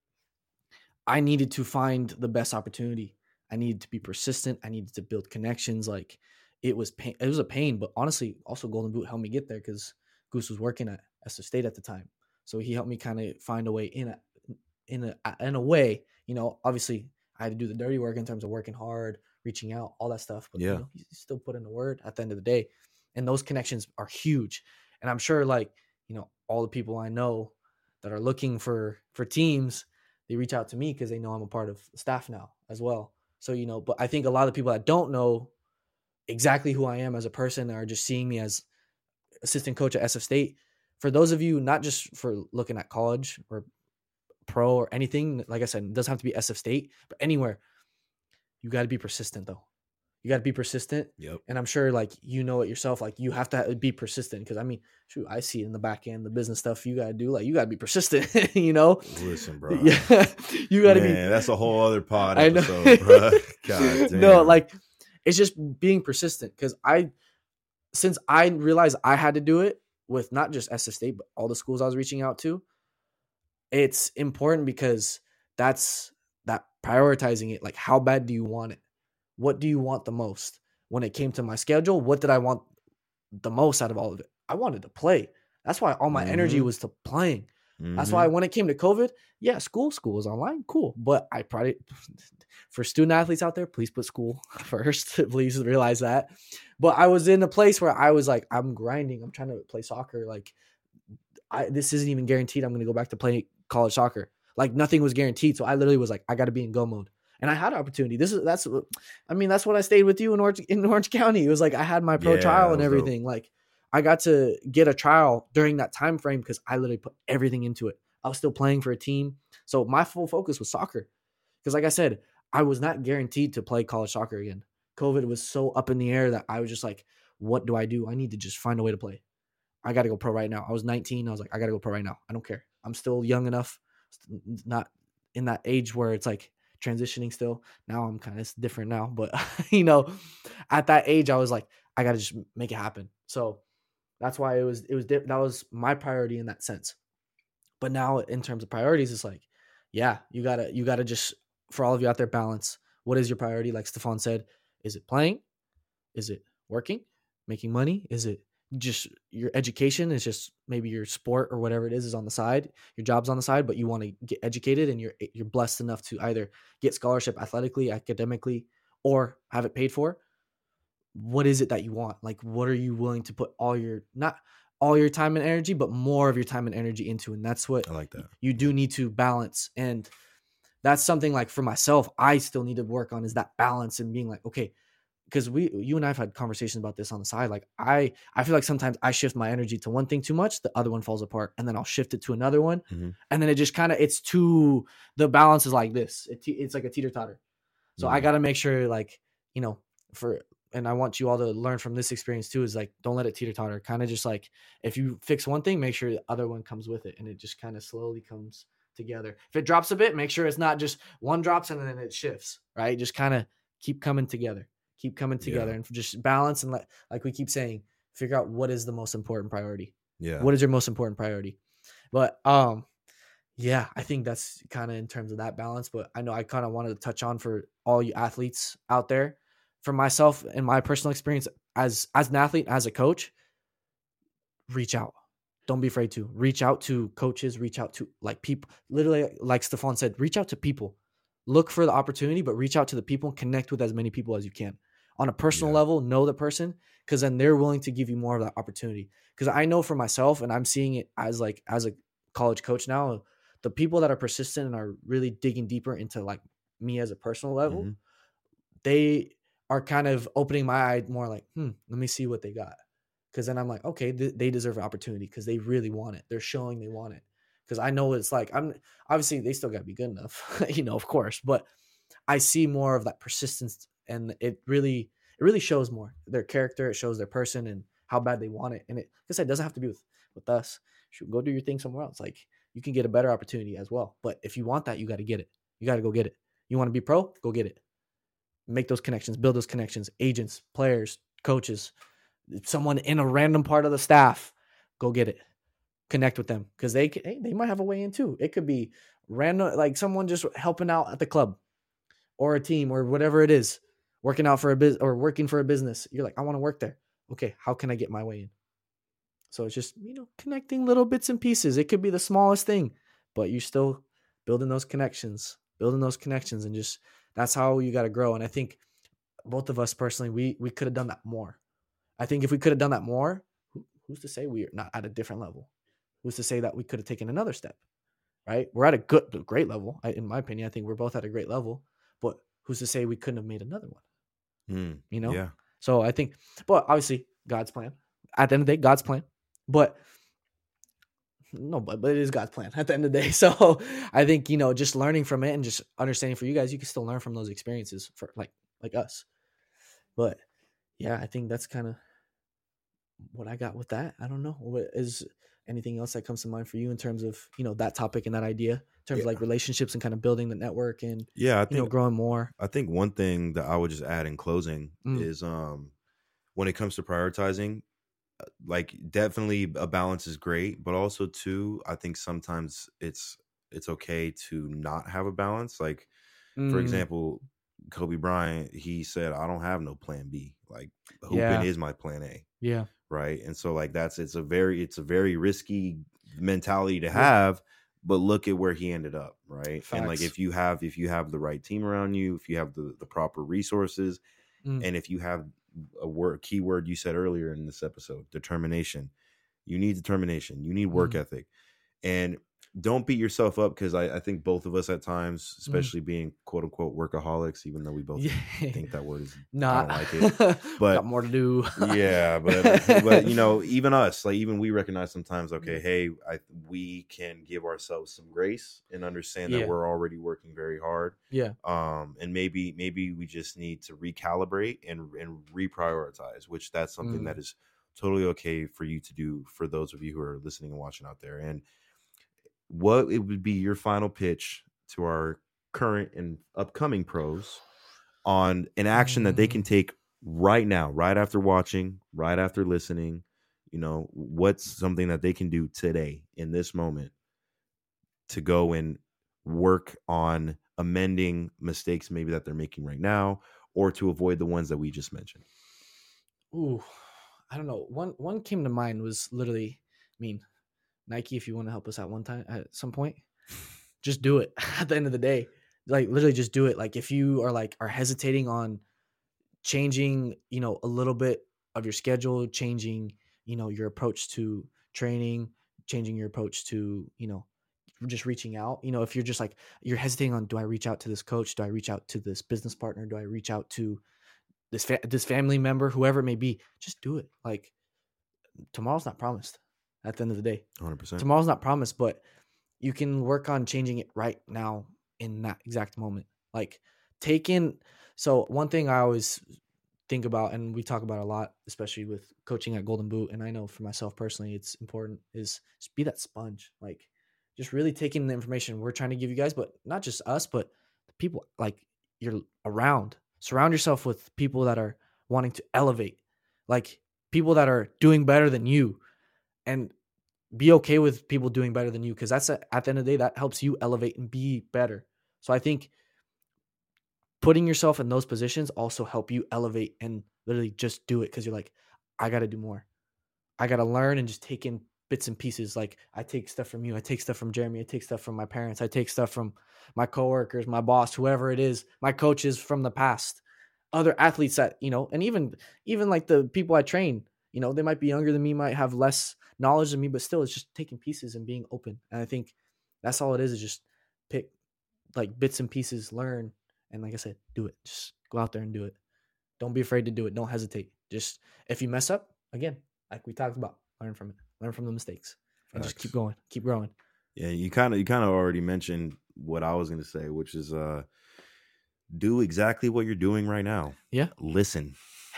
I needed to find the best opportunity. I needed to be persistent. I needed to build connections. Like it was pain. It was a pain, but honestly, also Golden Boot helped me get there because Goose was working at Esther State at the time, so he helped me kind of find a way in a in a in a way. You know, obviously, I had to do the dirty work in terms of working hard, reaching out, all that stuff. But Yeah. you know, he still put in the word at the end of the day, and those connections are huge. And I'm sure, like you know, all the people I know that are looking for for teams, they reach out to me because they know I'm a part of staff now as well. So, you know, but I think a lot of people that don't know exactly who I am as a person are just seeing me as assistant coach at S F State. For those of you, not just for looking at college or pro or anything, like I said, it doesn't have to be S F State, but anywhere, you got to be persistent though. You got to be persistent. Yep. And I'm sure like, you know it yourself, like you have to be persistent. Cause I mean, shoot, I see it in the back end, the business stuff you got to do, like you got to be persistent, you know? Listen, bro. Yeah. You got to be, Man, that's a whole other pod I know. episode, bro. God damn. No, like it's just being persistent. Cause I, since I realized I had to do it with not just S F State, but all the schools I was reaching out to, it's important because that's that prioritizing it. Like, how bad do you want it? What do you want the most? When it came to my schedule, what did I want the most out of all of it? I wanted to play. That's why all my energy Mhm. was to playing. That's Mhm. why when it came to COVID, yeah, school, school was online, cool. But I probably, for student athletes out there, please put school first. Please realize that. But I was in a place where I was like, I'm grinding. I'm trying to play soccer. Like, I this isn't even guaranteed I'm going to go back to play college soccer. Like, nothing was guaranteed. So I literally was like, I got to be in go mode. And I had an opportunity. This is that's, I mean, that's when I stayed with you in Orange in Orange County. It was like I had my pro Yeah, trial that and was dope. everything. Like, I got to get a trial during that time frame because I literally put everything into it. I was still playing for a team, so my full focus was soccer. Because, like I said, I was not guaranteed to play college soccer again. COVID was so up in the air that I was just like, "What do I do? I need to just find a way to play. I got to go pro right now." I was nineteen. I was like, "I got to go pro right now. I don't care. I'm still young enough, not in that age where it's like." Transitioning still. Now I'm kind of different now, but you know, at that age, I was like, I got to just make it happen. So that's why it was, it was, that was my priority in that sense. But now in terms of priorities, it's like, yeah, you gotta, you gotta just, for all of you out there, balance. What is your priority? Like Stefan said, is it playing? Is it working, making money? Is it just your education is just maybe your sport or whatever it is is on the side, your job's on the side, but you want to get educated and you're you're blessed enough to either get scholarship athletically, academically, or have it paid for. What is it that you want? Like, what are you willing to put all your, not all your time and energy, but more of your time and energy into? And that's what I like that. you do need to balance. And that's something like for myself, I still need to work on, is that balance and being like, okay, because we, you and I have had conversations about this on the side. Like I, I feel like sometimes I shift my energy to one thing too much, the other one falls apart, and then I'll shift it to another one, Mm-hmm. and then it just kind of, it's too, the balance is like this. It, it's like a teeter totter. So Mm-hmm. I got to make sure, like, you know, for, and I want you all to learn from this experience too, is like, don't let it teeter totter. Kind of just like, if you fix one thing, make sure the other one comes with it, and it just kind of slowly comes together. If it drops a bit, make sure it's not just one drops and then it shifts, right? Just kind of keep coming together. Keep coming together, yeah. And just balance and let, like we keep saying, figure out what is the most important priority. Yeah. What is your most important priority? But um, yeah, I think that's kind of in terms of that balance. But I know I kind of wanted to touch on for all you athletes out there. For myself and my personal experience as as an athlete, as a coach, reach out. Don't be afraid to reach out to coaches. Reach out to like people. Literally, like Stefan said, reach out to people. Look for the opportunity, but reach out to the people and connect with as many people as you can. On a personal Yeah. level, know the person, because then they're willing to give you more of that opportunity. Because I know for myself, and I'm seeing it as like as a college coach now, the people that are persistent and are really digging deeper into like me as a personal level, Mm-hmm. they are kind of opening my eye more like, hmm, let me see what they got. Because then I'm like, okay, th- they deserve an opportunity because they really want it. They're showing they want it. Because I know what it's like. I'm obviously they still got to be good enough, you know, of course, but I see more of that persistence, and it really, it really shows more their character. It shows their person and how bad they want it. And it, like I said, it doesn't have to be with, with us. Shoot, go do your thing somewhere else. Like you can get a better opportunity as well. But if you want that, you got to get it. You got to go get it. You want to be pro? Go get it. Make those connections, build those connections, agents, players, coaches, someone in a random part of the staff, go get it. Connect with them because they hey, they might have a way in too. It could be random, like someone just helping out at the club or a team or whatever it is, working out for a business or working for a business. You're like, I want to work there. Okay, how can I get my way in? So it's just, you know, connecting little bits and pieces. It could be the smallest thing, but you're still building those connections, building those connections, and just that's how you got to grow. And I think both of us personally, we we could have done that more. I think if we could have done that more, who, who's to say we're not at a different level? Who's to say that we could have taken another step, right? We're at a good, great level. I, in my opinion, I think we're both at a great level, but who's to say we couldn't have made another one? Mm, you know? Yeah. So I think, but obviously God's plan at the end of the day, God's plan, but no, but, but it is God's plan at the end of the day. So I think, you know, just learning from it and just understanding for you guys, you can still learn from those experiences for like, like us. But yeah, I think that's kind of what I got with that. I don't know. What is anything else that comes to mind for you in terms of, you know, that topic and that idea in terms Yeah. of like relationships and kind of building the network and, Yeah, I you think know, growing more? I think one thing that I would just add in closing Mm. is um when it comes to prioritizing, uh, like definitely a balance is great, but also too, I think sometimes it's it's okay to not have a balance. Like for Mm. example, Kobe Bryant, he said, I don't have no plan B. Like hooping Yeah. is my plan A. Yeah. Right. And so like that's it's a very it's a very risky mentality to Yeah. have, but look at where he ended up. Right. And like Facts. if you have if you have the right team around you, if you have the, the proper resources, Mm. and if you have a word keyword you said earlier in this episode, determination. You need determination. You need work Mm. ethic. And don't beat yourself up, because I, I think both of us at times, Mm. especially being quote unquote workaholics, even though we both Yeah. think that word is Not I don't like it. But got more to do. yeah, but but you know, even us, like even we recognize sometimes, okay, hey, I we can give ourselves some grace and understand Yeah. that we're already working very hard. Yeah. Um, and maybe maybe we just need to recalibrate and and reprioritize, which that's something Mm. that is totally okay for you to do, for those of you who are listening and watching out there. And what it would be your final pitch to our current and upcoming pros on an action that they can Mm. take right now, right after watching, right after listening? You know, what's something that they can do today in this moment to go and work on amending mistakes maybe that they're making right now, or to avoid the ones that we just mentioned? Ooh, I don't know. One one came to mind was literally, I mean, Nike. If you want to help us out one time at some point, just do it. At the end of the day, like literally, just do it. Like if you are like are hesitating on changing, you know, a little bit of your schedule, changing, you know, your approach to training, changing your approach to, you know, just reaching out. You know, if you're just like you're hesitating on, do I reach out to this coach? Do I reach out to this business partner? Do I reach out to this fa- this family member, whoever it may be? Just do it. Like tomorrow's not promised. At the end of the day, one hundred percent. tomorrow's not promised, but you can work on changing it right now in that exact moment. Like take in. So one thing I always think about, and we talk about a lot, especially with coaching at Golden Boot, and I know for myself personally, it's important, is just be that sponge. Like just really taking the information we're trying to give you guys, but not just us, but the people like you're around. Surround yourself with people that are wanting to elevate, like people that are doing better than you, and be okay with people doing better than you. Cause that's a, at the end of the day, that helps you elevate and be better. So I think putting yourself in those positions also help you elevate and literally just do it. Cause you're like, I got to do more. I got to learn and just take in bits and pieces. Like I take stuff from you. I take stuff from Jeremy. I take stuff from my parents. I take stuff from my coworkers, my boss, whoever it is, my coaches from the past, other athletes that, you know, and even, even like the people I train, you know, they might be younger than me, might have less knowledge than me, but still it's just taking pieces and being open. And I think that's all it is, is just pick like bits and pieces, learn. And like I said, do it. Just go out there and do it. Don't be afraid to do it. Don't hesitate. Just if you mess up, again, like we talked about, learn from it. Learn from the mistakes. And just keep going. Keep growing. Yeah, you kind of you kind of already mentioned what I was going to say, which is uh, do exactly what you're doing right now. Yeah. Listen.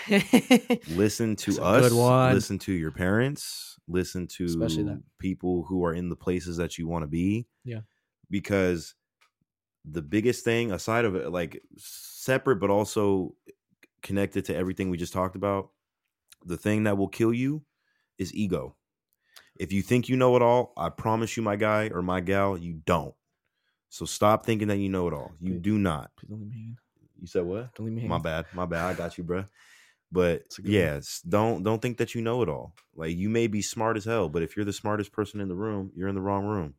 Listen to That's a us. good one. Listen to your parents. Listen Especially to that. people who are in the places that you want to be. Yeah. Because the biggest thing, aside of it, like separate but also connected to everything we just talked about, the thing that will kill you is ego. If you think you know it all, I promise you, my guy or my gal, you don't. So stop thinking that you know it all. You Please- do not. Please don't leave me hanging. You said what? Don't leave me hanging. My bad. My bad. I got you, bro. But It's a good yes, don't don't think that you know it all. Like you may be smart as hell, but if you're the smartest person in the room, you're in the wrong room.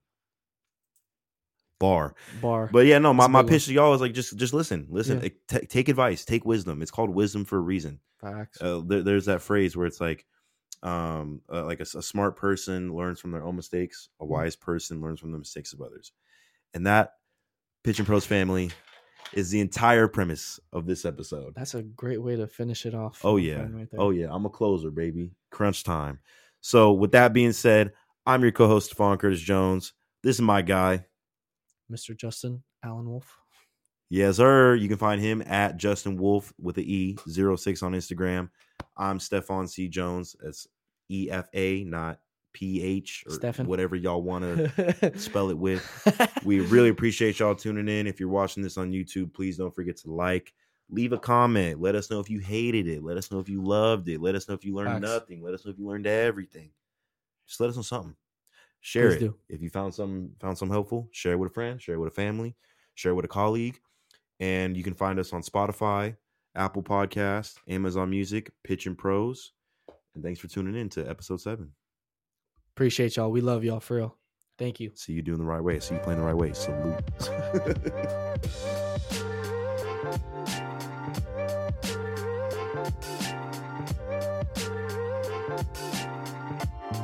Bar. Bar. But yeah, no, my, That's a my big pitch to y'all is like just just listen, listen, Yeah. T- take advice, take wisdom. It's called wisdom for a reason. Facts. Uh, there, there's that phrase where it's like, um, uh, like a, a smart person learns from their own mistakes, a wise person learns from the mistakes of others, and that Pitching Pros family is the entire premise of this episode. That's a great way to finish it off. Oh my yeah, friend, right there. oh yeah, I'm a closer, baby. Crunch time. So with that being said, I'm your co-host Stephon Curtis Jones. This is my guy. Mister Justin Allen Wolf. Yes, sir. You can find him at Justin Wolf with the E zero six on Instagram. I'm Stephon C. Jones. That's E F A, not P H or Stephen. whatever y'all want to spell it with. We really appreciate y'all tuning in. If you're watching this on YouTube, please don't forget to like, leave a comment. Let us know if you hated it. Let us know if you loved it. Let us know if you learned Facts. nothing. Let us know if you learned everything. Just let us know something. Share Please it. do. If you found some found some helpful, share it with a friend, share it with a family, share it with a colleague. And you can find us on Spotify, Apple Podcasts, Amazon Music, Pitching Pros. And thanks for tuning in to episode seven. Appreciate y'all. We love y'all for real. Thank you. See you doing the right way. See you playing the right way. Salute.